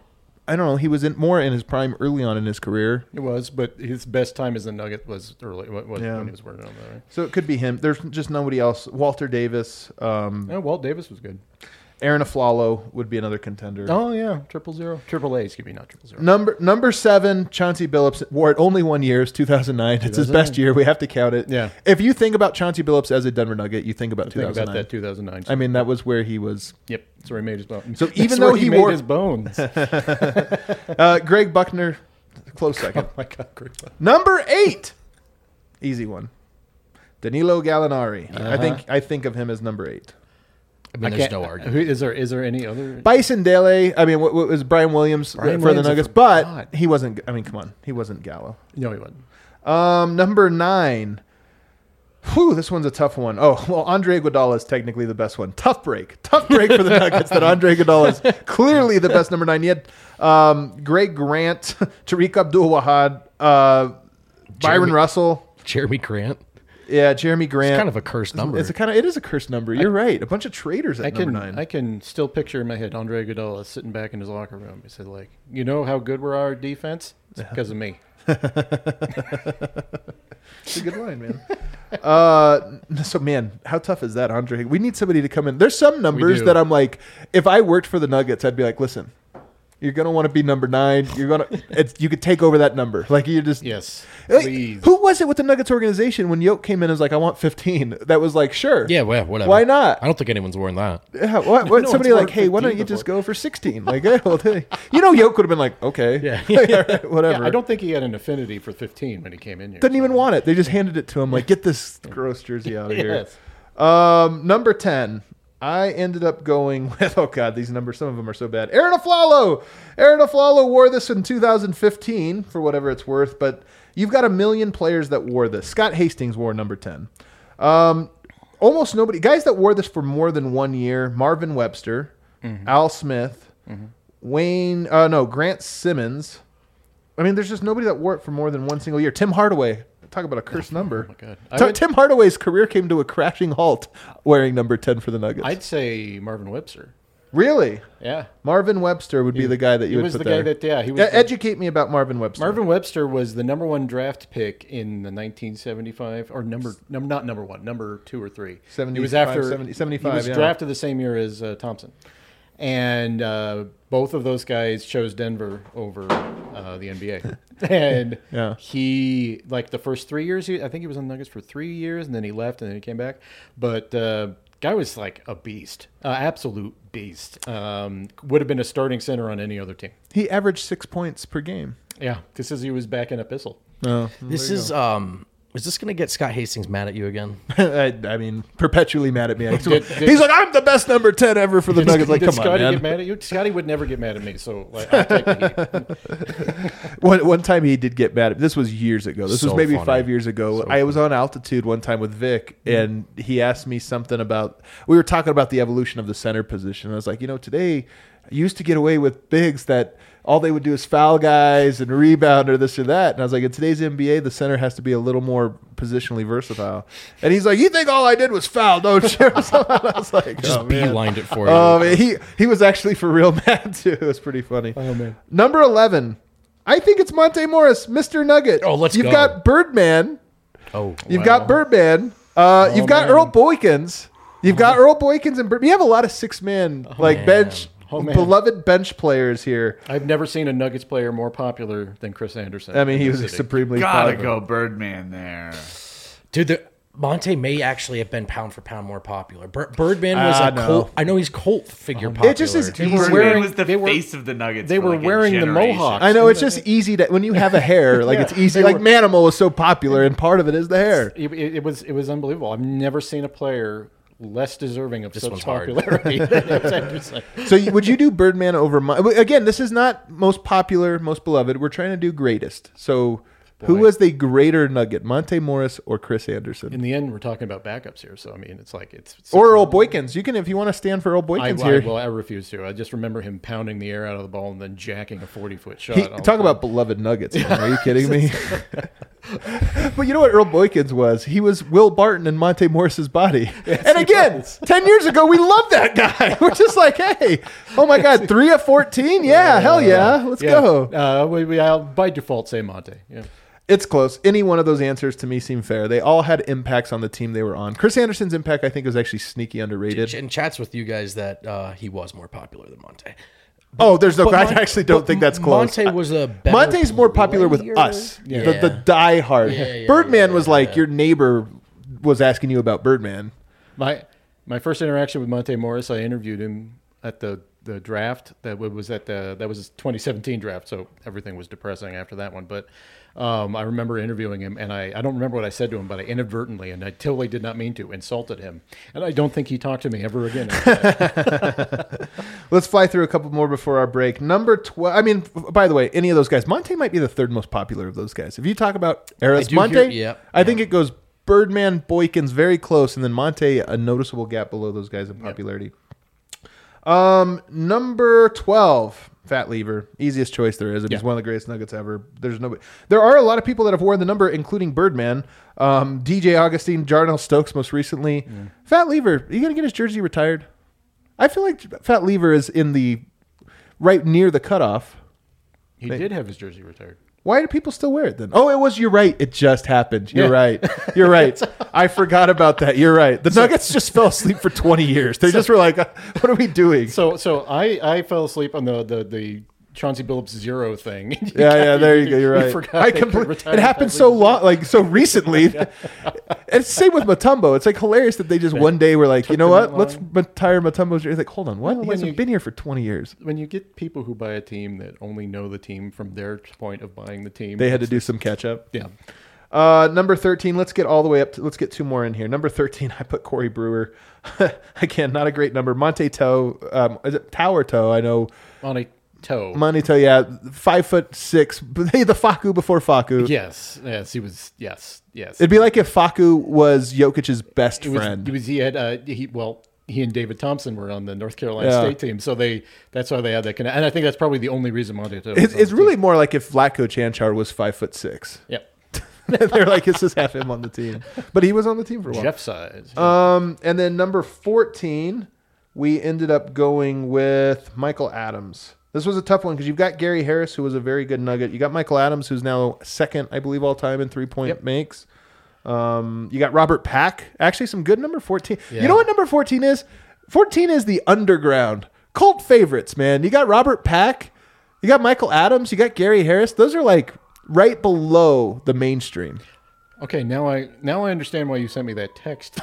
I don't know. He was in more in his prime early on in his career. It was, but his best time as a Nugget was early was Yeah. when he was working on that. Right? So it could be him. There's just nobody else. Walter Davis. Um, Yeah, Walt Davis was good. Aaron Aflalo would be another contender. Oh yeah, triple zero, triple A. Excuse me, not triple zero. Number number seven, Chauncey Billups wore it only one year. It's two thousand nine. It's his best year. We have to count it. Yeah. If you think about Chauncey Billups as a Denver Nugget, you think about two Think thousand nine. about that two thousand nine. I mean, that was where he was. Yep, that's where he made his bones. So even That's though where he made wore- his bones. uh, Greg Buckner, close second. Oh my God, Greg Buckner. Number eight, easy one. Danilo Gallinari. Uh-huh. I think I think of him as number eight. I mean, I there's can't- no argument. who- Is there is there any other? Bison Dele. I mean, what, what was Brian Williams Brian for Williams, the I Nuggets? forgot. But he wasn't. I mean, come on, he wasn't Gallo. No, he wasn't. Um, number nine. Whew, this one's a tough one. Oh, well, Andre Iguodala is technically the best one. Tough break. Tough break for the Nuggets that Andre Iguodala is clearly the best number nine. You had um, Greg Grant, Tariq Abdul-Wahad, uh, Byron Jeremy- Russell. Jeremy Grant. Yeah, Jeremy Grant. It's kind of a cursed number. It's a kind of it is a cursed number. You're right. A bunch of traitors at I can number nine. I can still picture in my head Andre Iguodala sitting back in his locker room. He said, like, you know how good we're our defense? It's because of me. It's a good line, man. uh, so, man, how tough is that, Andre? We need somebody to come in. There's some numbers do. that I'm like, if I worked for the Nuggets, I'd be like, listen, you're gonna want to be number nine. You're gonna, it's, you could take over that number. Like you just, Yes, Like, please. who was it with the Nuggets organization when Yoke came in and was like, I want fifteen? That was like, sure, Yeah, well, whatever. Why not? I don't think anyone's worn that. Yeah, what, what, No somebody one's like, worked hey, why don't fifteen you just before. go for sixteen? Like, hey, well, hey. You know, Yoke would have been like, okay, Yeah. whatever. Yeah, I don't think he had an affinity for fifteen when he came in here. Didn't even want it. They just handed it to him. Like, get this gross jersey out of here. Yes. Um, number ten. I ended up going with, oh God, these numbers, some of them are so bad. Aaron Aflalo. Aaron Aflalo wore this in two thousand fifteen for whatever it's worth, but you've got a million players that wore this. Scott Hastings wore number ten. Um, almost nobody, guys that wore this for more than one year, Marvin Webster, Mm-hmm. Al Smith, Wayne, uh, no, Grant Simmons. I mean, there's just nobody that wore it for more than one single year. Tim Hardaway. Talk about a cursed number. Oh my God. I T- would- Tim Hardaway's career came to a crashing halt wearing number ten for the Nuggets. I'd say Marvin Webster. Really? Yeah. Marvin Webster would be He- the guy that he you would was put the there. guy that- yeah, he was E- the- educate me about Marvin Webster. Marvin Webster was the number one draft pick in the nineteen seventy-five, or number, number not number one, number two or three. He was seventy-five, after seventy, seventy-five, He was yeah. drafted the same year as uh, Thompson, and uh, both of those guys chose Denver over uh, the N B A. And Yeah. he, like the first three years, he, I think he was on the Nuggets for three years, and then he left, and then he came back. But uh, guy was like a beast, uh, absolute beast. Um, would have been a starting center on any other team. He averaged six points per game. Yeah, this is he was back in Epistle. Oh, This is um. Is this going to get Scott Hastings mad at you again? I, I mean, perpetually mad at me. Did- did- He's like, I'm the best number ten ever for the Nuggets. Like, Did come Scotty on, man. get mad at you? Scotty would never get mad at me, so like, I'll take the heat. One, one time he did get mad at This was years ago. This was So maybe funny. five years ago. So I was on altitude one time with Vic, and he asked me something about. We were talking about the evolution of the center position. I was like, you know, today I used to get away with bigs that all they would do is foul guys and rebound or this or that. And I was like, in today's N B A, the center has to be a little more positionally versatile. And he's like, you think all I did was foul, don't you? So I was like, Just oh, man. beelined it for you. Oh, man, he he was actually for real mad too. It was pretty funny. Oh man. Number eleven. I think it's Monte Morris, Mister Nugget. Oh, let's You've go. got Birdman. oh, You've Wow. got Birdman. Uh, you've got man. Earl Boykins. You've got Earl Boykins and Bird. You have a lot of six man like man. bench, Oh, man. beloved bench players here. I've never seen a Nuggets player more popular than Chris Anderson. I mean, he in was the city. supremely Gotta popular. go Birdman there. dude, the, Monte may actually have been pound for pound more popular. Bir- Birdman was Ah, a no. Colt. I know he's Colt figure popular. It just is They easy. were Birdman wearing- was the they were- face of the Nuggets. they for were like a wearing the generation. mohawks. I know it's just easy to when you have a hair, like it's easy. they Like were- Manimal was so popular, and part of it is the hair. It, it, it was it was unbelievable. I've never seen a player less deserving of such one's hard. popularity than Chris Anderson. So you- would you do Birdman over? Mon- Again, this is not most popular, most beloved. We're trying to do greatest. So who Boy. was the greater Nugget, Monte Morris or Chris Anderson? In the end, we're talking about backups here, so I mean, it's like it's, it's Or Earl Boykins. You can, if you want to stand for Earl I, Boykins I, here. well, I refuse to. I just remember him pounding the air out of the ball and then jacking a forty foot shot. He, all the talk time. about beloved Nuggets. Man. Are you kidding me? But you know what Earl Boykins was? He was Will Barton in Monte Morris's body. Yes, and again, ten years ago, we loved that guy. We're just like, hey, oh my God, three of fourteen? Yeah, uh, hell yeah. Let's yeah. go. Uh, we, we, I'll by default say Monte. Yeah. It's close. Any one of those answers to me seem fair. They all had impacts on the team they were on. Chris Anderson's impact, I think, was actually sneaky underrated. And chats with you guys that uh, he was more popular than Monte. Oh, there's no. But I Mon- actually don't think that's close. Monte was a better Monte's more popular with player. us, Yeah. the, the diehard. Yeah, yeah, Birdman yeah, was yeah, like yeah. your neighbor was asking you about Birdman. My my first interaction with Monte Morris, I interviewed him at the, the draft. That was at the that was his twenty seventeen draft. So everything was depressing after that one. But um, I remember interviewing him, and I, I don't remember what I said to him, but I inadvertently, and I totally did not mean to, insulted him. And I don't think he talked to me ever again. Let's fly through a couple more before our break. Number twelve. I mean, f- by the way, any of those guys, Monte might be the third most popular of those guys. If you talk about eras, I do Monte, hear- yeah, I yeah. think it goes Birdman, Boykins, very close, and then Monte, a noticeable gap below those guys in popularity. Um, number twelve, Fat Lever, easiest choice there is. I mean, Yeah. He's one of the greatest Nuggets ever. There's nobody. There are a lot of people that have worn the number, including Birdman, um, D J Augustine, Jarnell Stokes, most recently. Fat Lever, are you gonna get his jersey retired? I feel like Fat Lever is in the right near the cutoff. He did have his jersey retired. Why do people still wear it then? Oh, it was, you're right. It just happened. You're right. You're right. I forgot about that. You're right. The Nuggets just fell asleep for twenty years. They just were like, what are we doing? So so I, I fell asleep on the, the, the Chauncey Billups zero thing. Yeah, yeah, there you go. You're right. forgot I they compl- could retire it happened Fat so Lever. long, like so recently. It's the same with Mutombo. It's like hilarious that they just one day were like, you know them what? that Let's long. retire Mutombo's jersey. It's like, hold on, what? Well, he when hasn't you- been here for twenty years. When you get people who buy a team that only know the team from their point of buying the team, They had to do some catch up. Yeah. Uh, number thirteen. Let's get all the way up to. Let's get two more in here. Number thirteen. I put Corey Brewer. Again, not a great number. Monte Toe. Um, is it Tower Toe? I know. Monte Toe. Monte Toe. Yeah, five foot six. Hey, the Faku before Faku. Yes, yes, he was. Yes, yes. It'd be like if Faku was Jokic's best It was, friend. He was. He had. Uh, he well. He and David Thompson were on the North Carolina Yeah. State team, so they. That's why they had that connect. And I think that's probably the only reason Monte Toe. It's, it's really more like if Vlatko Chanchar was five foot six. Yep. They're like, it's just half him on the team, but he was on the team for a while. Jeff size. Um, and then number fourteen, we ended up going with Michael Adams. This was a tough one because you've got Gary Harris, who was a very good Nugget. You got Michael Adams, who's now second, I believe, all time in three point Yep. makes. Um, you got Robert Pack, actually some good number fourteen. Yeah. You know what number fourteen is? fourteen is the underground cult favorites, man. You got Robert Pack, you got Michael Adams, you got Gary Harris. Those are like right below the mainstream. Okay, now I now I understand why you sent me that text.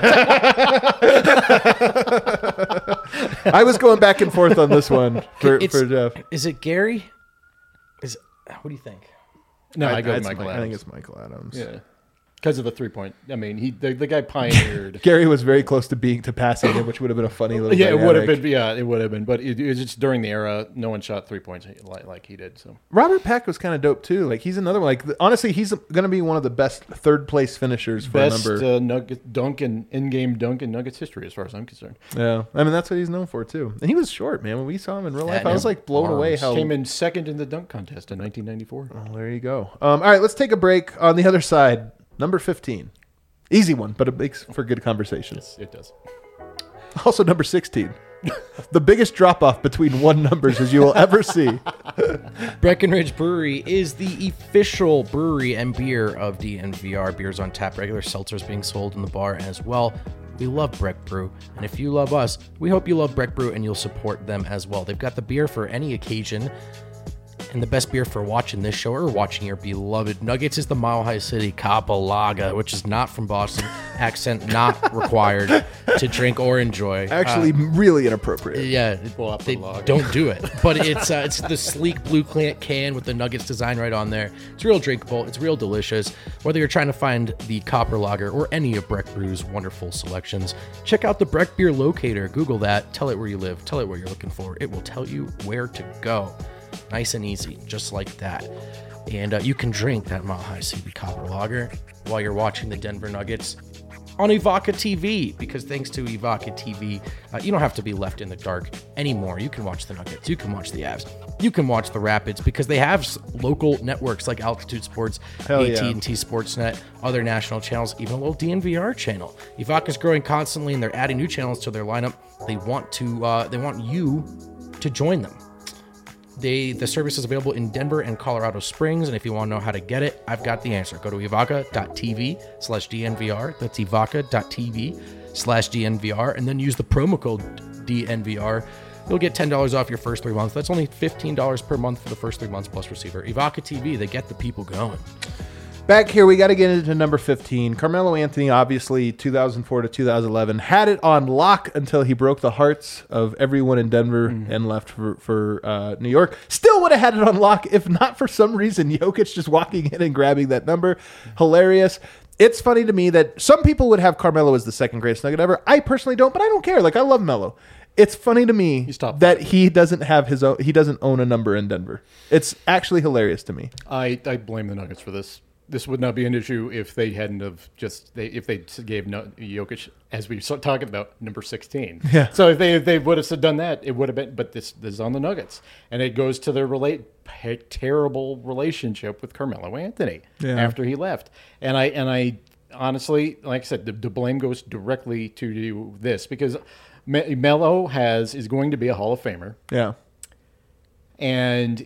I was going back and forth on this one for, It's- for Jeff. Is it Gary? Is what do you think? No, I, go with it's Michael Mi- Adams. I think it's Michael Adams. Yeah, because of the three point. I mean, he the, the guy pioneered. Gary was very close to being to passing him, which would have been a funny little. Yeah, it would have dynamic. been. Yeah, it would have been. But it, it was just during the era, no one shot three points like, like he did. So Robert Pack was kind of dope too. Like he's another one. Like honestly, he's going to be one of the best third place finishers for best a number. uh, nugget dunk in in-game dunk in Nuggets history, as far as I'm concerned. Yeah, I mean that's what he's known for too. And he was short, man. When we saw him in real life, I was like blown arms. away how. Came in second in the dunk contest in nineteen ninety-four. Oh, there you go. Um, all right, let's take a break. On the other side, number fifteen, easy one, but it makes for good conversation. It does. Also, number sixteen. The biggest drop off between one numbers as you will ever see. Breckenridge Brewery is the official brewery and beer of D N V R. Beers on tap, regular seltzers being sold in the bar as well. We love Breck Brew, and if you love us, we hope you love Breck Brew and you'll support them as well. They've got the beer for any occasion, and the best beer for watching this show or watching your beloved Nuggets is the Mile High City Capolaga, which is not from Boston. Accent not required to drink or enjoy. Actually, really inappropriate. Yeah, Pull up they the log. don't do it. But it's uh, it's the sleek blue clan- can with the Nuggets design right on there. It's real drinkable. It's real delicious. Whether you're trying to find the Copper Lager or any of Breck Brew's wonderful selections, check out the Breck Beer Locator. Google that. Tell it where you live. Tell it what you're looking for. It will tell you where to go. Nice and easy, just like that. And uh, you can drink that Mile High City Copper Lager while you're watching the Denver Nuggets on Evoca T V, because thanks to Evoca T V, uh, you don't have to be left in the dark anymore. You can watch the Nuggets, you can watch the Avs, you can watch the Rapids, because they have s- local networks like Altitude Sports, Hell A T and yeah. T Sportsnet, other national channels, even a little D N V R channel. Evoca's growing constantly, and they're adding new channels to their lineup. They want to, uh, they want you to join them. They, the service is available in Denver and Colorado Springs, and if you want to know how to get it, I've got the answer. Go to evoca.tv slash DNVR. That's evoca.tv slash DNVR, and then use the promo code D N V R. You'll get ten dollars off your first three months. That's only fifteen dollars per month for the first three months plus receiver. Evoca T V, they get the people going. Back here, we got to get into number fifteen. Carmelo Anthony, obviously, two thousand four to two thousand eleven, had it on lock until he broke the hearts of everyone in Denver and left for, for uh, New York. Still would have had it on lock if not for some reason Jokic just walking in and grabbing that number. Hilarious. It's funny to me that some people would have Carmelo as the second greatest Nugget ever. I personally don't, but I don't care. Like, I love Melo. It's funny to me that he doesn't have his own, he doesn't own a number in Denver. It's actually hilarious to me. I, I blame the Nuggets for this. This would not be an issue if they hadn't have just they if they gave no, Jokic, as we were talking about, number sixteen. Yeah. So if they if they would have done that, it would have been. But this, this is on the Nuggets, and it goes to their relate terrible relationship with Carmelo Anthony Yeah. after he left. And I and I honestly, like I said, the, the blame goes directly to this, because Me- Melo has is going to be a Hall of Famer. Yeah. And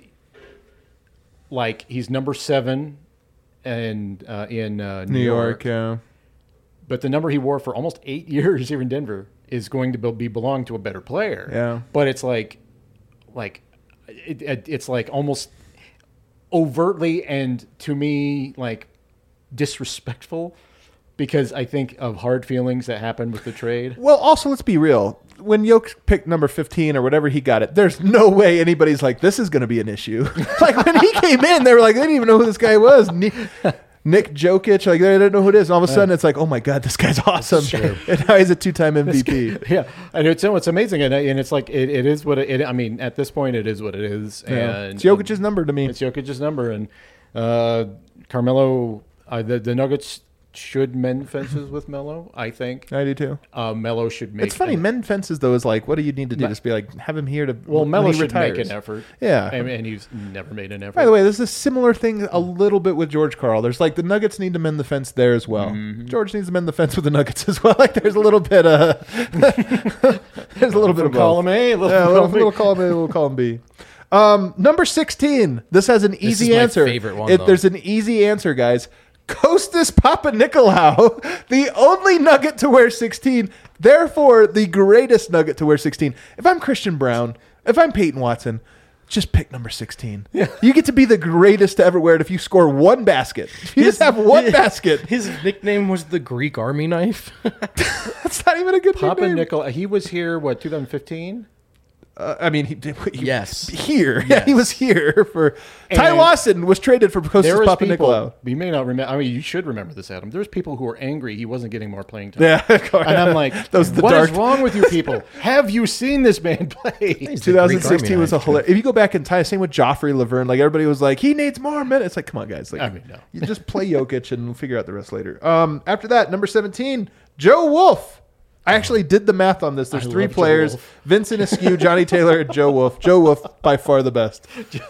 like he's number seven. And uh, in uh, New, New York, York, yeah. But the number he wore for almost eight years here in Denver is going to be belong to a better player. Yeah. But it's like, like, it, it, it's like almost overtly and to me like disrespectful, because I think of hard feelings that happened with the trade. Well, also, let's be real. When Jokic picked number fifteen or whatever he got it, there's no way anybody's like, this is going to be an issue. Like, when he came in, they were like, they didn't even know who this guy was. Nick, Nick Jokic, like, they didn't know who it is. And all of a sudden, it's like, oh my God, this guy's awesome. And now he's a two-time M V P. Yeah, and it's it's amazing, and, and it's like it, it is what it, it. I mean, at this point, it is what it is. Yeah. And It's Jokic's number to me. It's Jokic's number, and uh, Carmelo, uh, the the Nuggets should mend fences with Melo. I think I do too. Uh, Melo should make. It's funny, an, mend fences though is like, what do you need to do? Me- Just be like, have him here to. Well, when Melo he should retires. make an effort. Yeah, and, and he's never made an effort. By the way, there's a similar thing a little bit with George Karl. There's like the Nuggets need to mend the fence there as well. Mm-hmm. George needs to mend the fence with the Nuggets as well. Like there's a little bit uh there's a little bit of both. column A, a little yeah, a little, column B. little column A, a little column B. Um, number sixteen. This has an easy is my answer. favorite one, It- though. there's an easy answer, guys. Kostas Papanikolaou, the only Nugget to wear sixteen, therefore the greatest Nugget to wear sixteen. If I'm Christian Brown, if I'm Peyton Watson, just pick number sixteen. Yeah. You get to be the greatest to ever wear it if you score one basket. If you just have one basket. His nickname was the Greek Army Knife. That's not even a good Papa nickname. Nickel, he was here. What, twenty fifteen? Uh, I mean, he, he Yes. here. Yeah, Yes. he was here for. Ty And Lawson was traded for Kostas There was Papanikolaou. people. You may not remember. I mean, you should remember this, Adam. There's people who were angry he wasn't getting more playing time. Yeah, and I'm like, Those the what dark- is wrong with you people? Have you seen this man play? twenty sixteen was a hilarious. If you go back and tie, same with Joffrey Laverne. Like everybody was like, he needs more minutes. Like, come on, guys. Like, I mean, no. You just play Jokic and we'll figure out the rest later. Um, after that, number seventeen, Joe Wolf. I actually did the math on this. There's I three love Joe players: Wolf. Vincent Askew, Johnny Taylor, and Joe Wolf. Joe Wolf by far the best.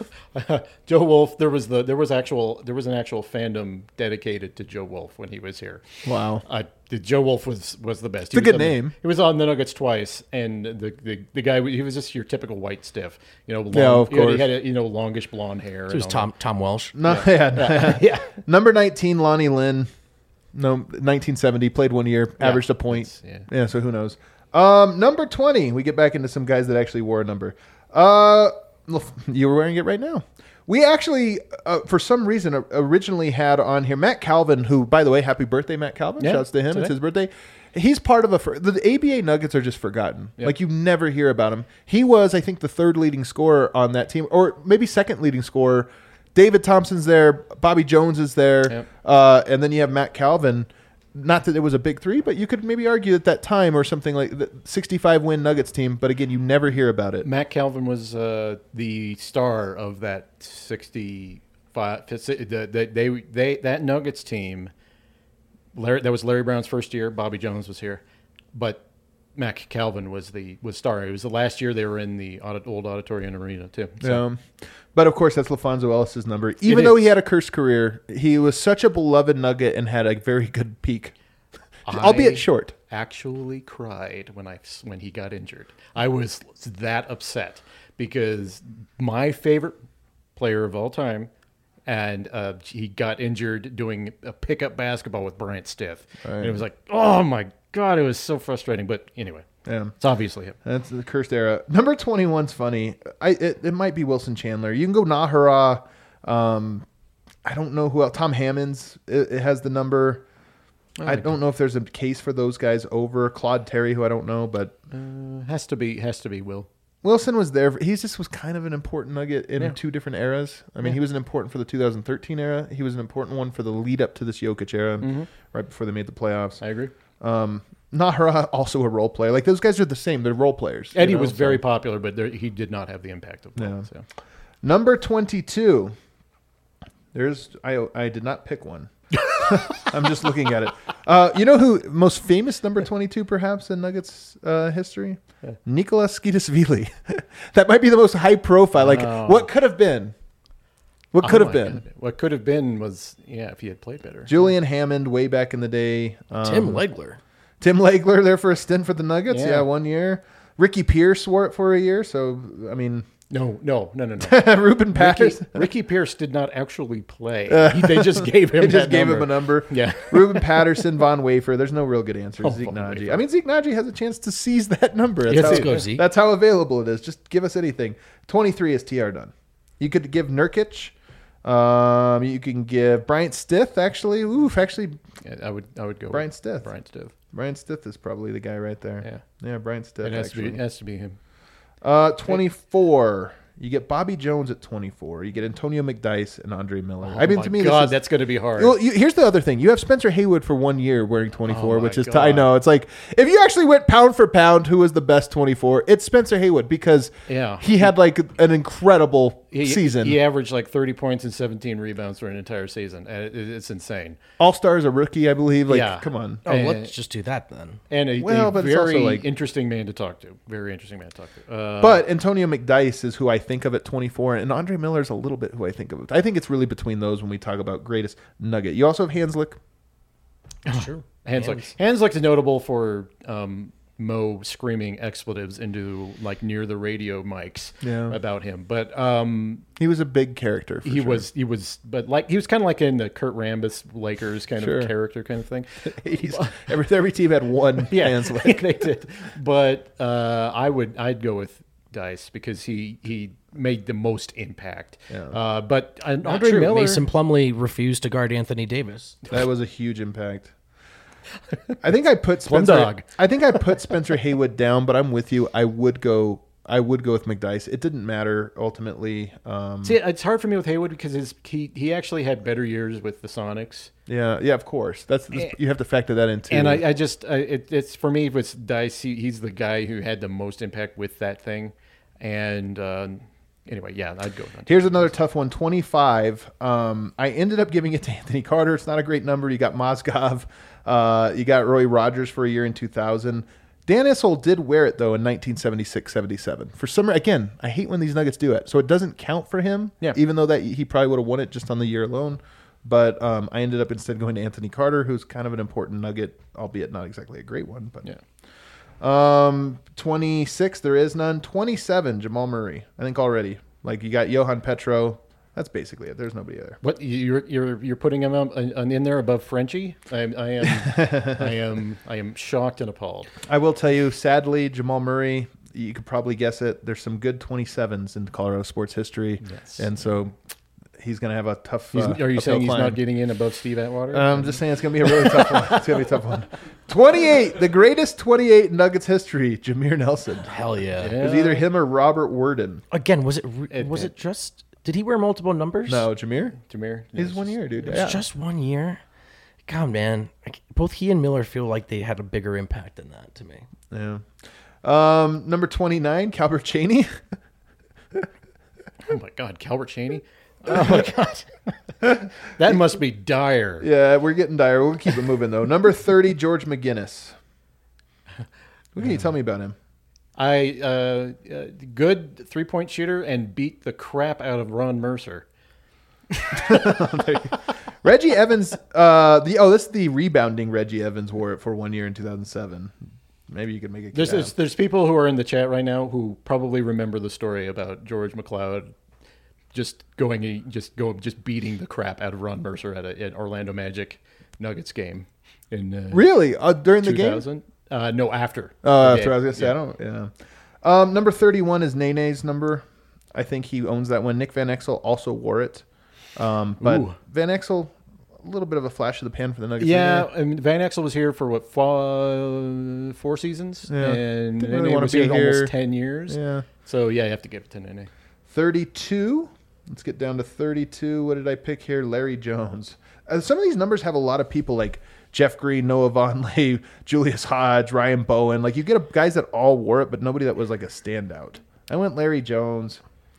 Joe Wolf. There was the there was actual there was an actual fandom dedicated to Joe Wolf when he was here. Wow. Uh, the Joe Wolf was was the best. It's a He was good on the- name. he was on the Nuggets twice, and the, the the guy he was just your typical white stiff. You know, long, Yeah, of you know, course. He had a, you know longish blonde hair. It was and all Tom Tom Welsh. No, yeah. Yeah. Number nineteen, Lonnie Lynn. No, nineteen seventy. Played one year, Yeah, averaged a point. that's- Yeah. yeah. so who knows? Um, number twenty. We get back into some guys that actually wore a number. Uh, you were wearing it right now. We actually, uh, for some reason, uh, originally had on here Matt Calvin, who, by the way, happy birthday, Matt Calvin. Yeah, Shouts to him. today. It's his birthday. He's part of a. For, the A B A Nuggets are just forgotten. Yep. Like you never hear about him. He was, I think, the third leading scorer on that team, or maybe second leading scorer. David Thompson's there. Bobby Jones is there. Yep. Uh, and then you have Matt Calvin. Not that it was a big three, but you could maybe argue at that time or something like the sixty-five win Nuggets team. But again, you never hear about it. Matt Calvin was uh, the star of that sixty-five. The, the, they they that Nuggets team Larry, that was Larry Brown's first year. Bobby Jones was here, but Mac Calvin was the was star. It was the last year they were in the audit, old Auditorium Arena too. So. Um, but of course, that's LaFonso Ellis's number. Even though he had a cursed career, he was such a beloved Nugget and had a very good peak, albeit short. Actually cried when I when he got injured. I was that upset because my favorite player of all time, and uh, he got injured doing a pickup basketball with Bryant Stith. Right. And it was like, oh my God, it was so frustrating. But anyway, yeah. It's obviously him. That's the cursed era. Number twenty-one's funny. I it, it might be Wilson Chandler. You can go Nahara. Um, I don't know who else. Tom Hammonds. It, it has the number. Oh, I don't know if there's a case for those guys over Claude Terry, who I don't know, but uh, has to be has to be Will. Wilson was there. He just was kind of an important Nugget in yeah. two different eras. I mean, yeah. he was an important for the two thousand thirteen era. He was an important one for the lead up to this Jokic era, mm-hmm. right before they made the playoffs. I agree. Um, Nahara, also a role player. Like, those guys are the same. They're role players. Eddie you know? was very so. popular, but there, he did not have the impact of Paul. Yeah. So. Number twenty-two. There's I I did not pick one. I'm just looking at it. Uh, you know who most famous number twenty-two perhaps in Nuggets uh, history? Yeah. Nicolas Skidisvili. That might be the most high profile. Like oh. what could have been? What could oh have been? God. What could have been was yeah, if he had played better. Julian Hammond way back in the day. Um, Tim Legler. Tim Legler there for a stint for the Nuggets. Yeah, yeah one year. Ricky Pierce wore it for a year. So I mean. No, no, no, no, no. Ruben Patterson. Ricky, Ricky Pierce did not actually play. He, they just gave him. They just that gave number. him a number. Yeah. Ruben Patterson, Von Wafer. There's no real good answers. Oh, Zeke Naji. I mean, Zeke Naji has a chance to seize that number. That's, yes, how, let's go, Zeke. That's how available it is. Just give us anything. twenty-three is T R Dunn. You could give Nurkic. Um, you can give Bryant Stith. Actually, oof. Actually, yeah, I would. I would go. Bryant Stith. Bryant Stith. Bryant Stith is probably the guy right there. Yeah. Yeah. Bryant Stith. It has actually. to be. It has to be him. Uh, twenty-four. You get Bobby Jones at twenty-four. You get Antonio McDyess and Andre Miller. Oh I mean, my to me, God, this is, that's going to be hard. Well, you, here's the other thing. You have Spencer Haywood for one year wearing twenty-four, oh which is God. t- I know it's like if you actually went pound for pound, who was the best twenty-four? It's Spencer Haywood because yeah. he had like an incredible he, season. He averaged like thirty points and seventeen rebounds for an entire season. It, it's insane. All Star is a rookie, I believe. Like, yeah. come on. Oh, and, let's just do that then. And a, well, a but very it's also like, interesting man to talk to. Very interesting man to talk to. Uh, but Antonio McDyess is who I think of at twenty-four, and Andre Miller is a little bit who I think of. I think it's really between those when we talk about greatest Nugget. You also have Hanslick. Sure. Hanslick. Hanslick is notable for um, Mo screaming expletives into like near the radio mics yeah. about him. But um, he was a big character. For he sure. was. He was. But like he was kind of like in the Kurt Rambis Lakers kind sure. of character kind of thing. every every team had one yeah, Hanslick. they did. But uh, I would. I'd go with Dice because he he made the most impact. Yeah. Uh, but uh, Not Andre true. Miller. Mason Plumlee refused to guard Anthony Davis. That was a huge impact. I think I put Plum Spencer. dog. I think I put Spencer Haywood down, but I'm with you. I would go. I would go with McDyess. It didn't matter ultimately. Um, See, it's hard for me with Haywood because his he he actually had better years with the Sonics. yeah, yeah, of course. That's, that's you have to factor that in too. And I, I just I, it, it's for me with Dice. He, he's the guy who had the most impact with that thing. And uh, anyway, yeah, I'd go. Here's another tough one. twenty-five. Um, I ended up giving it to Anthony Carter. It's not a great number. You got Mozgov. Uh, you got Roy Rogers for a year in two thousand. Dan Issel did wear it, though, in nineteen seventy-six seventy-seven. For some again, I hate when these Nuggets do it. So it doesn't count for him, yeah. even though that he probably would have won it just on the year alone. But um, I ended up instead going to Anthony Carter, who's kind of an important Nugget, albeit not exactly a great one. But yeah. Um, twenty-six, there is none. twenty-seven, Jamal Murray. I think already. Like, you got Johan Petro. That's basically it. There's nobody there. What you're you're you're putting him up, uh, in there above Frenchie? I, I am I am I am shocked and appalled. I will tell you, sadly, Jamal Murray. You could probably guess it. There's some good twenty-sevens in Colorado sports history, yes. and so he's going to have a tough. Uh, Are you saying he's climb. not getting in above Steve Atwater? I'm just saying it's going to be a really tough one. It's going to be a tough one. twenty-eight, the greatest twenty-eight in Nuggets history, Jameer Nelson. Hell yeah! It was either him or Robert Worden. Again, was it? It- was it- it just? Did he wear multiple numbers? No, Jameer. Jameer. He's one year, dude. It was Yeah. just one year. God, man, like, both he and Miller feel like they had a bigger impact than that to me. Yeah. Um, number twenty-nine, Calbert Cheney. Oh my God, Calbert Cheney. Oh my god, that must be dire. Yeah, we're getting dire. We'll keep it moving though. Number thirty, George McGinnis. What can you tell me about him? I uh, uh, good three point shooter and beat the crap out of Ron Mercer. Reggie Evans. Uh, the oh, this is the rebounding Reggie Evans wore it for one year in two thousand seven. Maybe you could make it. There's, there's there's people who are in the chat right now who probably remember the story about George McLeod just going just go just beating the crap out of Ron Mercer at a, an Orlando Magic Nuggets game in uh, really uh, during the two thousand? Game. Uh, no, after. Oh, uh, after I was gonna say yeah. I don't. Yeah. Um, number thirty-one is Nene's number. I think he owns that one. Nick Van Exel also wore it, um, but Ooh. Van Exel. A little bit of a flash of the pan for the Nuggets. Yeah, I mean, Van Exel was here for what four, four seasons, yeah. and Didn't really Nene was here, here almost ten years. Yeah. So yeah, you have to give it to Nene. Thirty-two. Let's get down to thirty-two. What did I pick here? Larry Jones. Uh, some of these numbers have a lot of people like Jeff Green, Noah Vonleh, Julius Hodge, Ryan Bowen. Like you get a, guys that all wore it, but nobody that was like a standout. I went Larry Jones.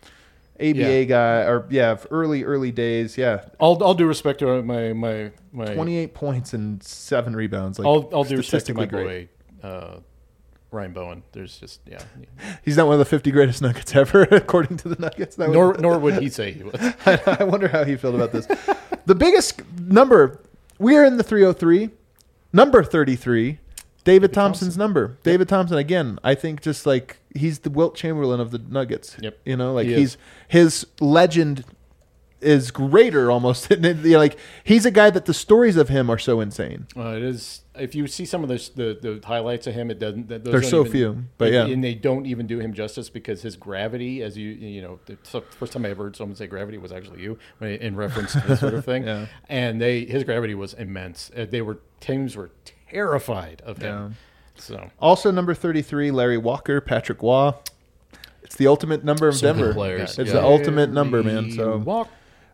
A B A yeah. guy, or yeah, early early days, yeah. All all due respect to my my my twenty-eight points and seven rebounds. Like all all due respect to my boy, uh, Ryan Bowen. There's just yeah. He's not one of the fifty greatest Nuggets ever, according to the Nuggets. That nor was, nor would he say he was. I, I wonder how he felt about this. The biggest number we are in the three oh three, number thirty-three. David, David Thompson's Thompson. number. Yep. David Thompson, again, I think just like he's the Wilt Chamberlain of the Nuggets. Yep. You know, like he he's his legend is greater almost. You know, like he's a guy that the stories of him are so insane. Uh, it is. If you see some of the the, the highlights of him, it doesn't. Those There's so even, few, but yeah, and they don't even do him justice because his gravity, as you you know, the first time I ever heard someone say gravity was actually you in reference to this sort of thing. Yeah. And they his gravity was immense. They were teams were terrified of him. Yeah. So also number thirty-three, Larry Walker, Patrick Waugh. It's the ultimate number of Some Denver. Players. It's Yeah. the ultimate number, man. So Walker.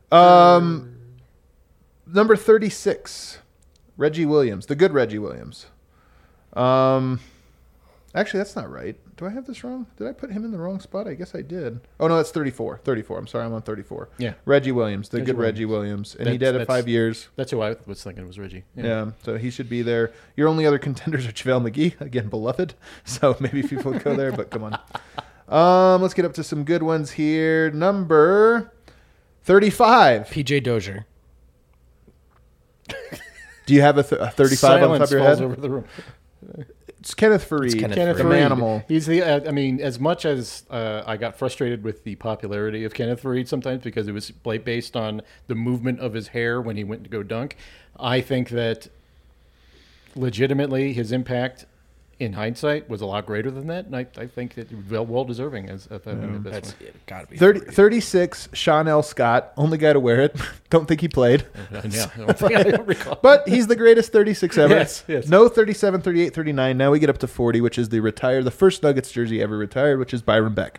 um, number thirty-six, Reggie Williams, the good Reggie Williams. Um, actually, that's not right. Do I have this wrong? Did I put him in the wrong spot? I guess I did. Oh no, that's thirty-four. thirty-four. I'm sorry, I'm on thirty-four. Yeah. Reggie Williams, the Reggie good Williams. Reggie Williams, and That's- he did it that's- five years. That's who I was thinking was Reggie. Yeah. so he should be there. Your only other contenders are JaVale McGee, again, beloved. So maybe people would go there, but come on. Um, let's get up to some good ones here. Number thirty-five. P J Dozier. Do you have a, th- a thirty-five on top of your falls head? over the room. It's Kenneth Fareed. Kenneth Kenneth the Fareed. Manimal. He's the. Uh, I mean, as much as uh, I got frustrated with the popularity of Kenneth Fareed sometimes because it was based on the movement of his hair when he went to go dunk, I think that legitimately his impact in hindsight was a lot greater than that, and I, I think that well, well deserving as of having the best That's one. it. Gotta be thirty, Fareed. thirty-six, Sean L. Scott, only guy to wear it. Don't think he played. Uh, yeah, I don't think I don't recall. But he's the greatest thirty-six ever. Yes, yes. No thirty-seven, thirty-eight, thirty-nine. Now we get up to forty, which is the retired, the first Nuggets jersey ever retired, which is Byron Beck.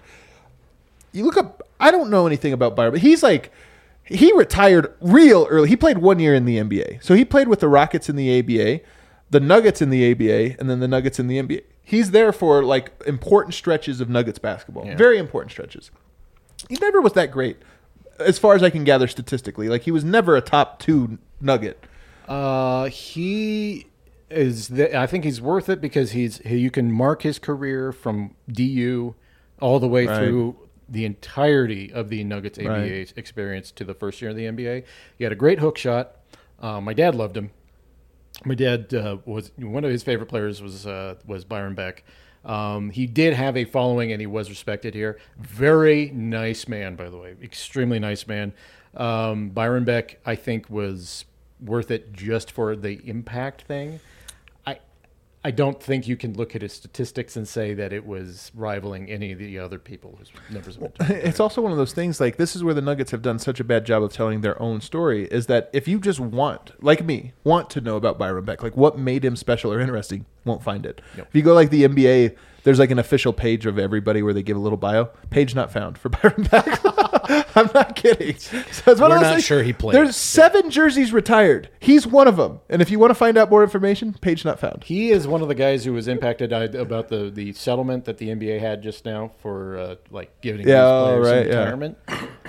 You look up, I don't know anything about Byron, but he's like, he retired real early. He played one year in the N B A. So he played with the Rockets in the A B A, the Nuggets in the A B A, and then the Nuggets in the N B A. He's there for like important stretches of Nuggets basketball. Yeah. Very important stretches. He never was that great, as far as I can gather statistically. Like he was never a top two Nugget. Uh, he is. The, I think he's worth it because he's. He, you can mark his career from D U all the way Right. through the entirety of the Nuggets A B A Right. experience to the first year of the N B A. He had a great hook shot. Uh, my dad loved him. My dad uh, was one of his favorite players was uh, was Byron Beck. Um, he did have a following, and he was respected here. Very nice man, by the way, extremely nice man. Um, Byron Beck, I think, was worth it just for the impact thing. I I don't think you can look at his statistics and say that it was rivaling any of the other people whose numbers went to. It's also one of those things like this is where the Nuggets have done such a bad job of telling their own story is that if you just want, like me, want to know about Byron Beck, like what made him special or interesting, won't find it. Yep. If you go like the N B A, there's like an official page of everybody where they give a little bio. Page not found for Byron Beck. I'm not kidding. So it's one We're of those not things- sure he played. There's seven jerseys retired. He's one of them. And if you want to find out more information, page not found. He is one of the guys who was impacted uh, about the, the settlement that the N B A had just now for uh, like giving Yeah, these players right, in yeah. retirement.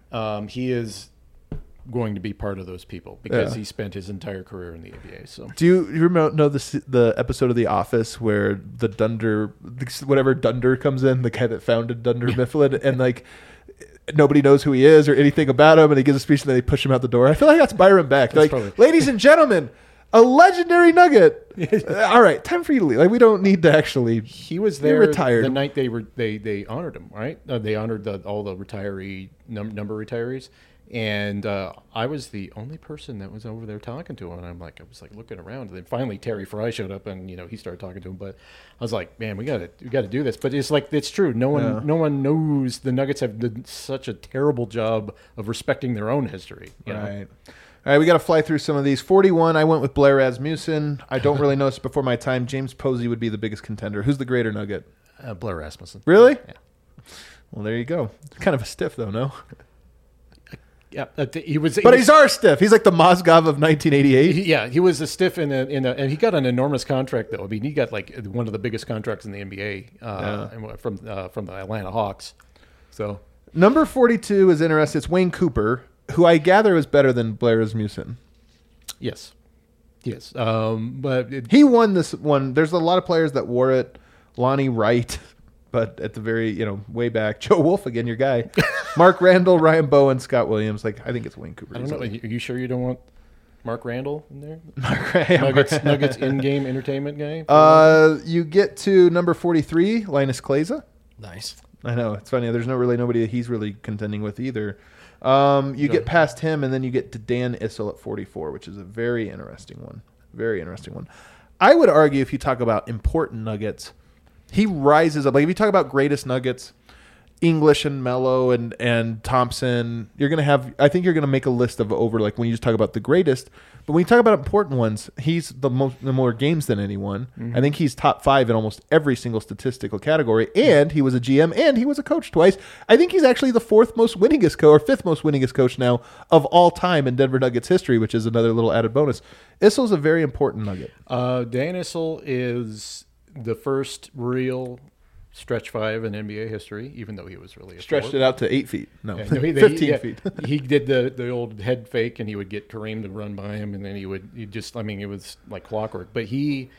um, he is going to be part of those people because Yeah. he spent his entire career in the N B A. So Do you, you remember know the s- the episode of The Office where the Dunder, whatever Dunder comes in, the guy that founded Dunder Mifflin, and like nobody knows who he is or anything about him, and he gives a speech and then they push him out the door. I feel like that's Byron Beck. That's like, probably- ladies and gentlemen, a legendary Nugget. Uh, all right, time for you to leave. Like we don't need to actually. he was You're there retired. the night they were they they honored him. Right, uh, they honored the, all the retiree num- number retirees. And uh, I was the only person that was over there talking to him, and I'm like, I was like looking around, and then finally Terry Fry showed up, and you know he started talking to him. But I was like, man, we got to we got to do this. But it's like it's true. No one Yeah. no one knows the Nuggets have done such a terrible job of respecting their own history. You know? Right. All right, we got to fly through some of these. forty-one, I went with Blair Rasmussen. I don't really know this before my time. James Posey would be the biggest contender. Who's the greater Nugget? Uh, Blair Rasmussen. Really? Yeah. Well, there you go. Kind of a stiff, though, no? Yeah, uh, th- he was. he But was- he's our stiff. He's like the Mozgov of nineteen eighty-eight. He- yeah, he was a stiff in a, in a, and he got an enormous contract though. I mean, he got like one of the biggest contracts in the N B A uh, and from uh, from the Atlanta Hawks. So Number forty-two is interesting. It's Wayne Cooper, who I gather is better than Blair Rasmussen. yes, yes, um, but it, He won this one. There's a lot of players that wore it. Lonnie Wright, but at the very, you know, way back. Joe Wolf, again, your guy. Mark Randall, Ryan Bowen, Scott Williams. Like, I think it's Wayne Cooper. I don't know. Are easily. you, are you sure you don't want Mark Randall in there? Mark Randall. Nuggets, Nuggets in-game entertainment guy. Uh, you get to number forty-three, Linus Kleza. Nice. I know, it's funny. There's no really nobody that he's really contending with either. Um, you get past him, and then you get to Dan Issel at forty-four, which is a very interesting one. Very interesting one. I would argue if you talk about important Nuggets, he rises up. Like if you talk about greatest Nuggets, English and Mello and and Thompson, you're gonna have. I think you're gonna make a list of over like when you just talk about the greatest. But when you talk about important ones, he's the most the more games than anyone. Mm-hmm. I think he's top five in almost every single statistical category. And he was a G M and he was a coach twice. I think he's actually the fourth most winningest coach or fifth most winningest coach now of all time in Denver Nuggets history, which is another little added bonus. Issel's a very important Nugget. Uh, Dan Issel is the first real stretch five in N B A history, even though he was really a Stretched forward. it out to eight feet. No, Yeah, no, he- they- fifteen yeah, feet. he did the, the old head fake, and he would get Kareem to run by him, and then he would he just I mean it was like clockwork. But he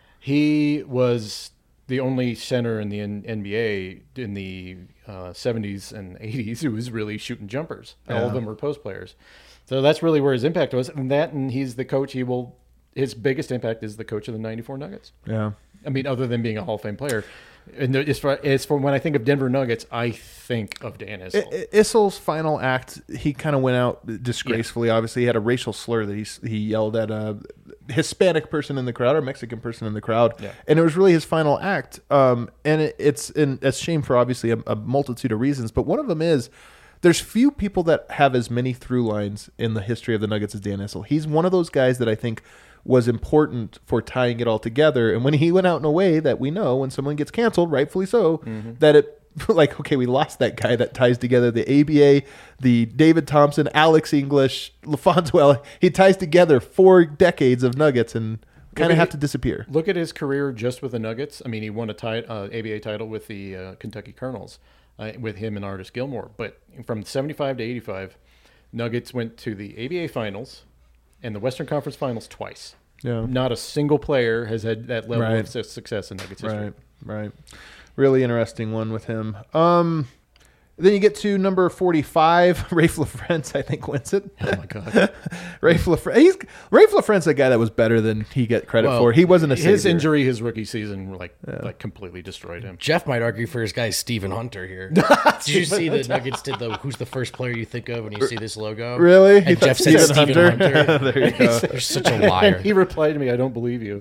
he was the only center in the N- NBA in the uh, seventies and eighties who was really shooting jumpers. All Yeah. of them were post players. So that's really where his impact was, and that and he's the coach. He will his biggest impact is the coach of the ninety-four Nuggets. Yeah. I mean, other than being a Hall of Fame player. And there- as far as for when I think of Denver Nuggets, I think of Dan Issel. I- I- Issel's final act, he kind of went out disgracefully. Obviously, he had a racial slur that he s- he yelled at a Hispanic person in the crowd or Mexican person in the crowd, Yeah. and it was really his final act. Um, and it, it's in a shame for obviously a, a multitude of reasons, but one of them is there's few people that have as many through lines in the history of the Nuggets as Dan Issel. He's one of those guys that I think was important for tying it all together. And when he went out in a way that we know when someone gets canceled, rightfully so, Mm-hmm. that it like, okay, we lost that guy that ties together the A B A, the David Thompson, Alex English, LaFonso Ellis. He ties together four decades of Nuggets and kind at of have it- to disappear. Look at his career just with the Nuggets. I mean, he won a ti- uh, A B A title with the uh, Kentucky Colonels uh, with him and Artis Gilmore. But from seventy-five to eighty-five, Nuggets went to the A B A Finals and the Western Conference Finals twice. Yeah. Not a single player has had that level Right. of su- success in Nuggets history. Right, right. Really interesting one with him. Um, then you get to number forty-five, Rafe LaFrance, I think, wins it. Oh, my God. Rafe LaFrance. He's, Rafe LaFrance, a guy that was better than he get credit Well, for. He wasn't a His savior. injury, his rookie season, like like completely destroyed him. Jeff might argue for his guy Stephen Hunter here. Did you see the Nuggets did the who's the first player you think of when you see this logo? Really? He And thought Jeff said Stephen Stephen Hunter? Hunter. There you go. You're such a liar. And he replied to me, "I don't believe you."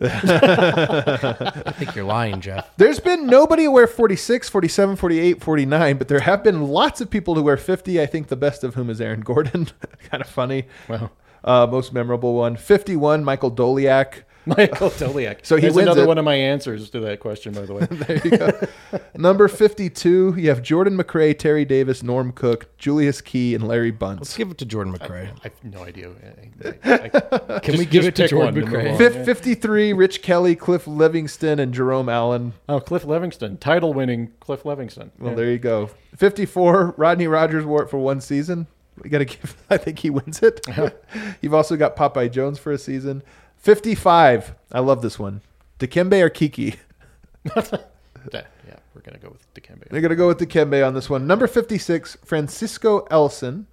I think you're lying, Jeff. There's been nobody who wear forty-six, forty-seven, forty-eight, forty-nine, but there have been lots of people who wear fifty, I think the best of whom is Aaron Gordon. Kind of funny. Wow. Uh, most memorable one. fifty-one, Michael Doliak. Michael Doliak. So he That's wins another it. one of my answers to that question, by the way. There you go. Number fifty-two, you have Jordan McRae, Terry Davis, Norm Cook, Julius Key, and Larry Bunce. Let's give it to Jordan McRae. I have no idea. I, I, Can just- we give just it to pick Jordan one, move McRae? on. Fif- fifty-three, Rich Kelly, Cliff Livingston, and Jerome Allen. Oh, Cliff Livingston, title-winning Cliff Livingston. Well, Yeah. there you go. fifty-four, Rodney Rogers wore it for one season. We got to give. I think he wins it. You've also got Popeye Jones for a season. fifty-five. I love this one. Dikembe or Kiki? Yeah, we're gonna go with Dikembe. They're gonna go with Dikembe on this one. Number fifty-six, Francisco Elson.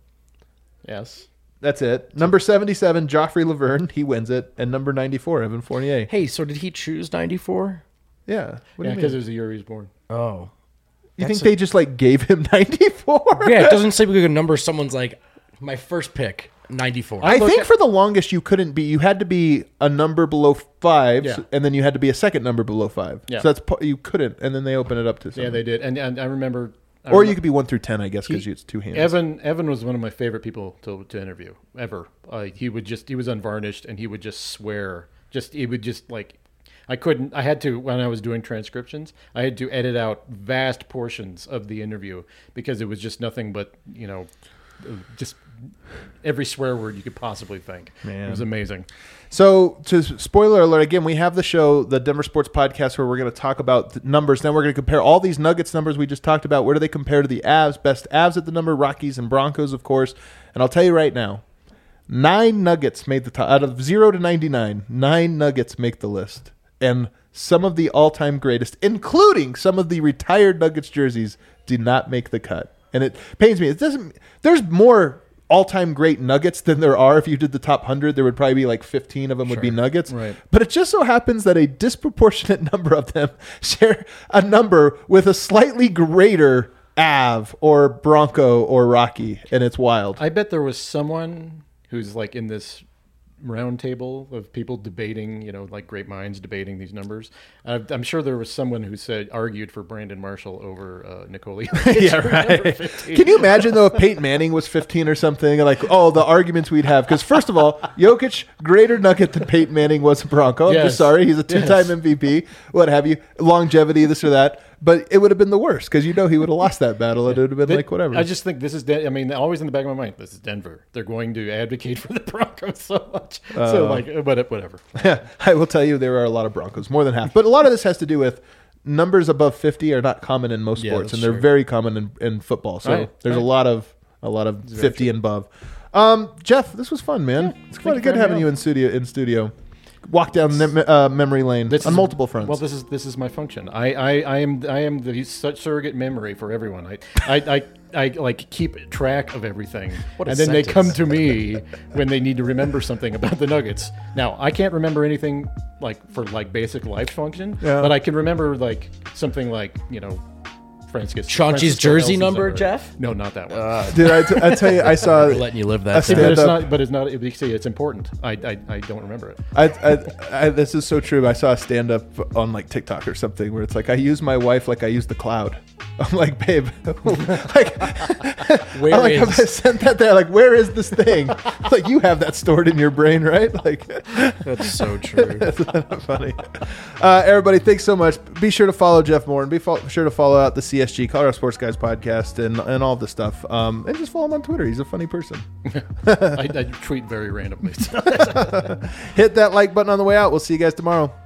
Yes. That's it. Number seventy-seven, Joffrey Laverne. He wins it. And number ninety-four, Evan Fournier. Hey, so did he choose ninety-four? Yeah. What do Yeah, you because mean? it was the year he was born. Oh. You That's think they just like gave him ninety-four? Yeah, it doesn't say we could number someone's like, my first pick, ninety-four. I think for the longest you couldn't be. You had to be a number below five, Yeah. and then you had to be a second number below five. Yeah. So that's po- you couldn't, and then they open it up to. Yeah, someone. they did, and and I remember. I Or remember, you could be one through ten, I guess, because he- it's two hands. Evan Evan was one of my favorite people to to interview ever. Uh, he would just he was unvarnished, and he would just swear. Just he would just like. I couldn't. I had to when I was doing transcriptions. I had to edit out vast portions of the interview because it was just nothing but you know, just every swear word you could possibly think. Man. It was amazing. So, to spoiler alert, again, we have the show, the Denver Sports Podcast, where we're going to talk about the numbers. Then we're going to compare all these Nuggets numbers we just talked about. Where do they compare to the Avs? Best Avs at the number, Rockies and Broncos, of course. And I'll tell you right now, nine Nuggets made the top. Out of zero to ninety-nine, nine Nuggets make the list. And some of the all-time greatest, including some of the retired Nuggets jerseys, did not make the cut. And it pains me. It doesn't. There's more all-time great Nuggets than there are. If you did the top one hundred, there would probably be like fifteen of them would be Nuggets. Right. But it just so happens that a disproportionate number of them share a number with a slightly greater Av or Bronco or Rocky, and it's wild. I bet there was someone who's like in this round table of people debating, you know, like great minds debating these numbers. Uh, I'm sure there was someone who said argued for Brandon Marshall over uh, Nikola Jokic. Yeah, right. Can you imagine though if Peyton Manning was fifteen or something? Like, oh, the arguments we'd have. Because first of all, Jokic greater Nugget than Peyton Manning was a Bronco. I'm Yes. just sorry, he's a two-time Yes. M V P. What have you? Longevity, this or that. But it would have been the worst because you know he would have lost that battle. It would have been But like whatever. I just think this is. Den- I mean, always in the back of my mind, this is Denver. They're going to advocate for the Broncos so much. so Uh, like, but whatever. I will tell you there are a lot of Broncos, more than half. But a lot of this has to do with numbers above fifty are not common in most Yeah, sports, that's and they're true. very common in, in football. So Right, there's a right. lot of a lot of fifty and above. Um, Jeff, this was fun, man. it's thank quite you good for having having you me in studio. In studio, walk down mem- uh, memory lane This on is- multiple fronts. Well, this is this is my function. I, I, I am I am the such surrogate memory for everyone. I I, I, I like keep track of everything, What a and then they come sentence. to me when they need to remember something about the Nuggets. Now I can't remember anything like for like basic life function, Yeah. but I can remember like something like you know. Francis, Chauncey's Francisco jersey Elson's number, Jeff? No, not that one. Did I, t- I tell you? I saw. We're letting you live a that See, down. but it's stand-up- not. But it's not. You see, it's important. I, I, I don't remember it. I, I, I, this is so true. I saw a stand up on like TikTok or something where it's like, I use my wife like I use the cloud. I'm like, babe, like, Where I'm like, have I is- sent that there? Like, where is this thing? Like, you have that stored in your brain, right? Like, That's so true. that's not funny. Uh, everybody, thanks so much. Be sure to follow Jeff Moore and be fo- sure to follow out the C S G, Colorado Sports Guys podcast, and, and all the stuff. Um, and just follow him on Twitter. He's a funny person. I, I tweet very randomly. Hit that like button on the way out. We'll see you guys tomorrow.